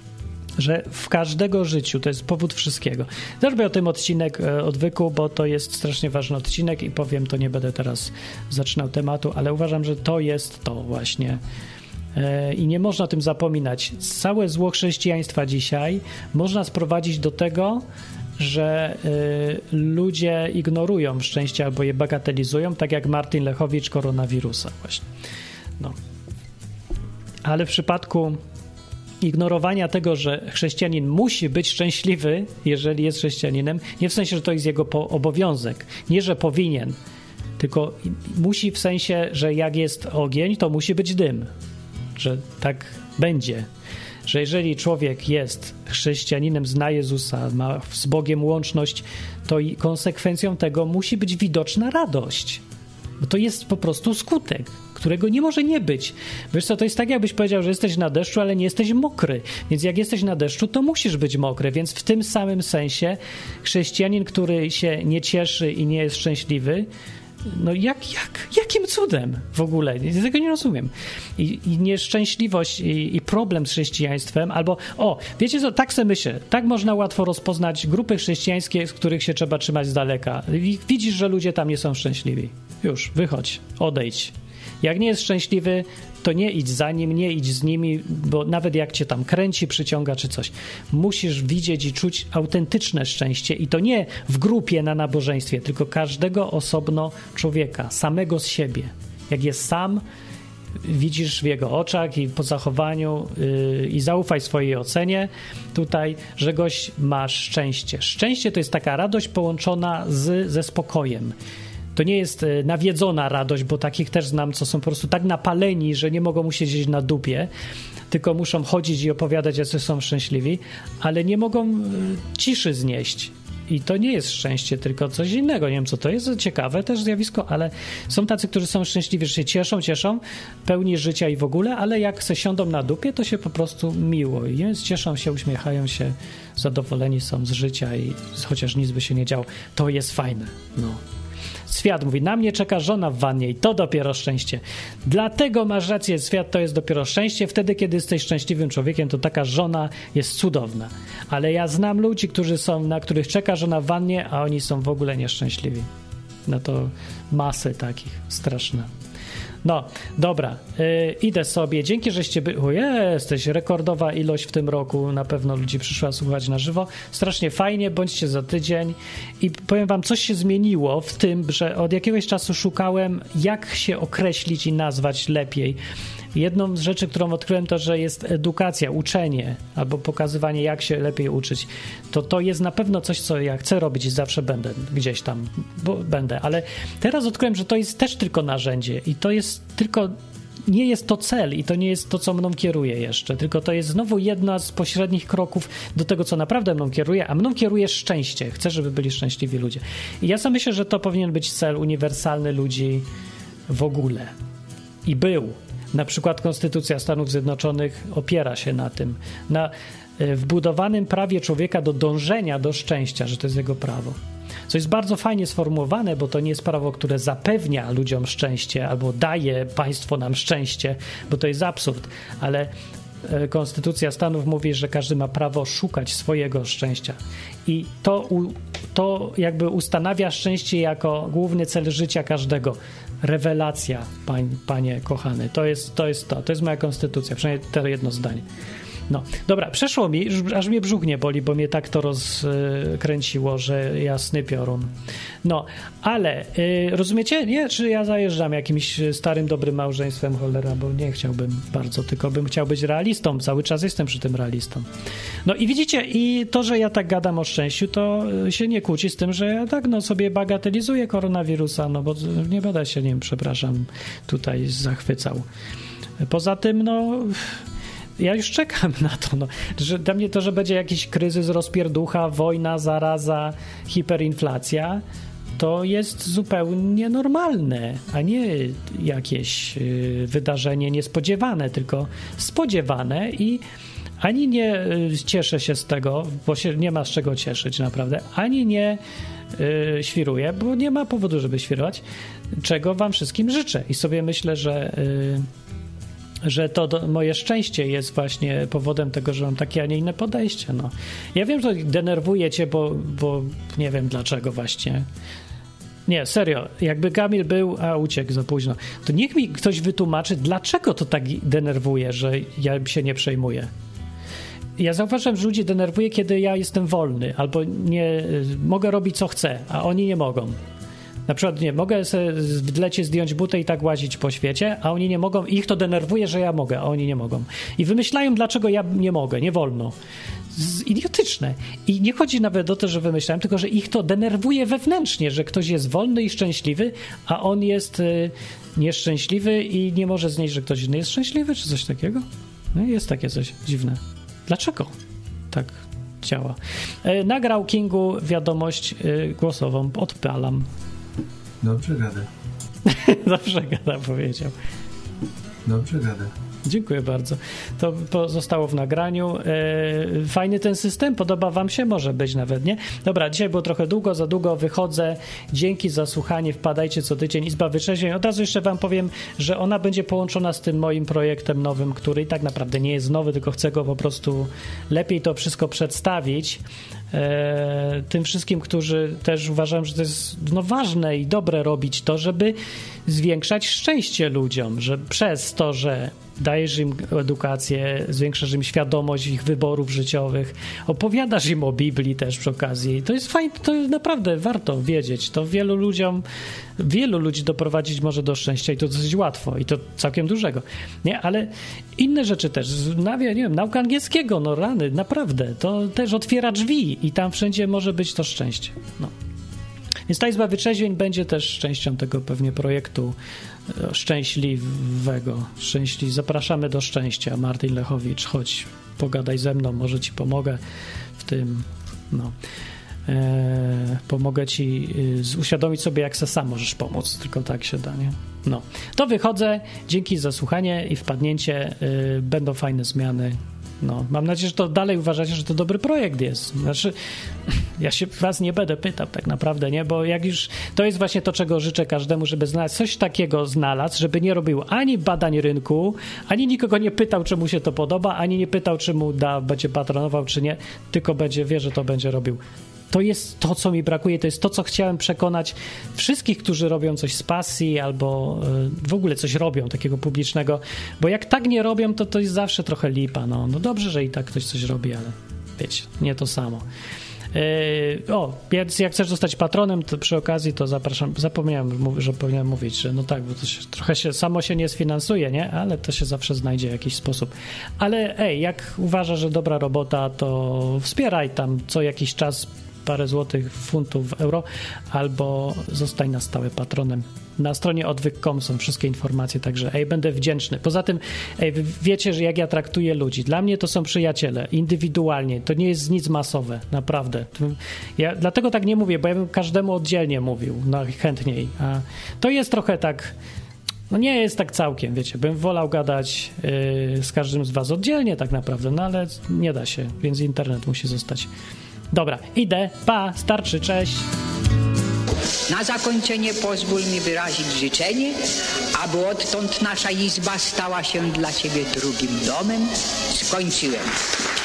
Że w każdego życiu to jest powód wszystkiego. Zrobię o tym odcinek e, odwyku, bo to jest strasznie ważny odcinek i powiem, to nie będę teraz zaczynał tematu, ale uważam, że to jest to właśnie. E, I nie można o tym zapominać. Całe zło chrześcijaństwa dzisiaj można sprowadzić do tego, że e, ludzie ignorują szczęście albo je bagatelizują, tak jak Martin Lechowicz koronawirusa właśnie. No. Ale w przypadku ignorowania tego, że chrześcijanin musi być szczęśliwy, jeżeli jest chrześcijaninem, nie w sensie, że to jest jego po- obowiązek, nie, że powinien, tylko musi w sensie, że jak jest ogień, to musi być dym, że tak będzie, że jeżeli człowiek jest chrześcijaninem, zna Jezusa, ma z Bogiem łączność, to i konsekwencją tego musi być widoczna radość, bo to jest po prostu skutek, którego nie może nie być. Wiesz co, to jest tak, jakbyś powiedział, że jesteś na deszczu, ale nie jesteś mokry. Więc jak jesteś na deszczu, to musisz być mokry. Więc w tym samym sensie chrześcijanin, który się nie cieszy i nie jest szczęśliwy, no jak, jak, jakim cudem w ogóle? Ja tego nie rozumiem. I, i nieszczęśliwość i, i problem z chrześcijaństwem, albo o, wiecie co, tak sobie myślę, tak można łatwo rozpoznać grupy chrześcijańskie, z których się trzeba trzymać z daleka. I widzisz, że ludzie tam nie są szczęśliwi. Już, wychodź, odejdź. Jak nie jest szczęśliwy, to nie idź za nim, nie idź z nimi, bo nawet jak cię tam kręci, przyciąga czy coś, musisz widzieć i czuć autentyczne szczęście i to nie w grupie na nabożeństwie, tylko każdego osobno człowieka, samego z siebie. Jak jest sam, widzisz w jego oczach i po zachowaniu yy, i zaufaj swojej ocenie tutaj, że gość masz szczęście. Szczęście to jest taka radość połączona z, ze spokojem. To nie jest nawiedzona radość, bo takich też znam, co są po prostu tak napaleni, że nie mogą siedzieć na dupie, tylko muszą chodzić i opowiadać, jacy są szczęśliwi, ale nie mogą ciszy znieść. I to nie jest szczęście, tylko coś innego. Nie wiem, co to jest. Ciekawe też zjawisko, ale są tacy, którzy są szczęśliwi, że się cieszą, cieszą, pełni życia i w ogóle, ale jak se siądą na dupie, to się po prostu miło. I więc cieszą się, uśmiechają się, zadowoleni są z życia i chociaż nic by się nie działo. To jest fajne. No. Świat mówi, na mnie czeka żona w wannie i to dopiero szczęście. Dlatego masz rację, świat to jest dopiero szczęście. Wtedy, kiedy jesteś szczęśliwym człowiekiem, to taka żona jest cudowna. Ale ja znam ludzi, którzy są, na których czeka żona w wannie, a oni są w ogóle nieszczęśliwi. No to masy takich, straszne. No, dobra, yy, idę sobie. Dzięki, żeście byli. O, jesteś, rekordowa ilość w tym roku. Na pewno ludzi przyszła słuchać na żywo. Strasznie fajnie, bądźcie za tydzień. I powiem wam, coś się zmieniło w tym, że od jakiegoś czasu szukałem, jak się określić i nazwać lepiej. Jedną z rzeczy, którą odkryłem, to, że jest edukacja, uczenie albo pokazywanie, jak się lepiej uczyć. To to jest na pewno coś, co ja chcę robić i zawsze będę gdzieś tam, bo będę. Ale teraz odkryłem, że to jest też tylko narzędzie i to jest tylko, nie jest to cel i to nie jest to, co mną kieruje jeszcze, tylko to jest znowu jedna z pośrednich kroków do tego, co naprawdę mną kieruje, a mną kieruje szczęście. Chcę, żeby byli szczęśliwi ludzie. I ja sam myślę, że to powinien być cel uniwersalny ludzi w ogóle. I był. Na przykład Konstytucja Stanów Zjednoczonych opiera się na tym, na wbudowanym prawie człowieka do dążenia do szczęścia, że to jest jego prawo. Co jest bardzo fajnie sformułowane, bo to nie jest prawo, które zapewnia ludziom szczęście albo daje państwo nam szczęście, bo to jest absurd, ale Konstytucja Stanów mówi, że każdy ma prawo szukać swojego szczęścia i to, to jakby ustanawia szczęście jako główny cel życia każdego. Rewelacja, pań, panie kochany. To jest, to jest to. To jest moja konstytucja, przynajmniej to jedno zdanie. No, dobra, przeszło mi, aż mnie brzuch nie boli, bo mnie tak to rozkręciło, że jasny piorun. No, ale y, rozumiecie, nie? Czy ja zajeżdżam jakimś starym, dobrym małżeństwem, cholera, bo nie chciałbym bardzo, tylko bym chciał być realistą. Cały czas jestem przy tym realistą. No i widzicie, i to, że ja tak gadam o szczęściu, to się nie kłóci z tym, że ja tak no sobie bagatelizuję koronawirusa, no bo nie będę się nim, przepraszam, tutaj zachwycał. Poza tym, no... Ja już czekam na to, no, że dla mnie to, że będzie jakiś kryzys, rozpierducha, wojna, zaraza, hiperinflacja, to jest zupełnie normalne, a nie jakieś y, wydarzenie niespodziewane, tylko spodziewane i ani nie y, cieszę się z tego, bo się nie ma z czego cieszyć naprawdę, ani nie y, świruję, bo nie ma powodu, żeby świrować, czego wam wszystkim życzę i sobie myślę, że... Y, że to do, moje szczęście jest właśnie powodem tego, że mam takie, a nie inne podejście. No. Ja wiem, że denerwuje cię, bo, bo nie wiem dlaczego właśnie. Nie, serio, jakby Kamil był, a uciekł za późno, to niech mi ktoś wytłumaczy, dlaczego to tak denerwuje, że ja się nie przejmuję. Ja zauważam, że ludzi denerwuje, kiedy ja jestem wolny, albo nie mogę robić co chcę, a oni nie mogą. Na przykład, nie, mogę sobie w lecie zdjąć butę i tak łazić po świecie, a oni nie mogą. Ich to denerwuje, że ja mogę, a oni nie mogą. I wymyślają, dlaczego ja nie mogę, nie wolno. Z, idiotyczne. I nie chodzi nawet o to, że wymyślają, tylko że ich to denerwuje wewnętrznie, że ktoś jest wolny i szczęśliwy, a on jest y, nieszczęśliwy i nie może znieść, że ktoś inny jest szczęśliwy, czy coś takiego. No jest takie coś dziwne. Dlaczego tak działa? Y, nagrał Kingu wiadomość y, głosową. Odpalam. Dobrze gada. Dobrze gada, powiedział. Dobrze gada. Dziękuję bardzo. To pozostało w nagraniu. Yy, fajny ten system, podoba wam się? Może być nawet, nie? Dobra, dzisiaj było trochę długo, za długo wychodzę. Dzięki za słuchanie, wpadajcie co tydzień. Izba Wytrzeźwień. Od razu jeszcze wam powiem, że ona będzie połączona z tym moim projektem nowym, który i tak naprawdę nie jest nowy, tylko chcę go po prostu lepiej to wszystko przedstawić. E, tym wszystkim, którzy też uważają, że to jest no, ważne i dobre robić to, żeby zwiększać szczęście ludziom, że przez to, że dajesz im edukację, zwiększasz im świadomość ich wyborów życiowych, opowiadasz im o Biblii też przy okazji. To jest fajne, to naprawdę warto wiedzieć. To wielu ludziom, wielu ludzi doprowadzić może do szczęścia i to dosyć łatwo i to całkiem dużego. Nie, ale inne rzeczy też. Nie wiem, nauka angielskiego, no rany, naprawdę. To też otwiera drzwi i tam wszędzie może być to szczęście. No. Więc ta Izba Wytrzeźwień będzie też częścią tego pewnie projektu szczęśliwego. Szczęśli... Zapraszamy do szczęścia. Martin Lechowicz, chodź, pogadaj ze mną, może ci pomogę w tym. No. Eee, pomogę ci y, uświadomić sobie, jak se sam możesz pomóc. Tylko tak się da, nie? No. To wychodzę. Dzięki za słuchanie i wpadnięcie. Y, będą fajne zmiany. No, mam nadzieję, że to dalej uważacie, że to dobry projekt jest. Znaczy, ja się was nie będę pytał tak naprawdę, nie? Bo jak już, to jest właśnie to, czego życzę każdemu, żeby znaleźć coś takiego znalazł, żeby nie robił ani badań rynku, ani nikogo nie pytał, czy mu się to podoba, ani nie pytał, czy mu da, będzie patronował, czy nie, tylko będzie, wie, że to będzie robił. To jest to, co mi brakuje, to jest to, co chciałem przekonać wszystkich, którzy robią coś z pasji albo w ogóle coś robią takiego publicznego, bo jak tak nie robią, to to jest zawsze trochę lipa. No, no dobrze, że i tak ktoś coś robi, ale wiecie, nie to samo. Yy, o, więc jak chcesz zostać patronem, to przy okazji to zapraszam, zapomniałem, że powinienem mówić, że no tak, bo to się, trochę się, samo się nie sfinansuje, nie? Ale to się zawsze znajdzie jakiś sposób. Ale ej, jak uważasz, że dobra robota, to wspieraj tam co jakiś czas parę złotych, funtów, euro, albo zostań na stałe patronem. Na stronie odwyk kropka com są wszystkie informacje, także ej, będę wdzięczny. Poza tym, ej, wiecie, że jak ja traktuję ludzi, dla mnie to są przyjaciele, indywidualnie, to nie jest nic masowe, naprawdę. Ja dlatego tak nie mówię, bo ja bym każdemu oddzielnie mówił, najchętniej. A to jest trochę tak, no nie jest tak całkiem, wiecie, bym wolał gadać yy, z każdym z was oddzielnie tak naprawdę, no ale nie da się, więc internet musi zostać. Dobra, idę, pa, starczy, cześć. Na zakończenie pozwól mi wyrazić życzenie, aby odtąd nasza izba stała się dla ciebie drugim domem. Skończyłem.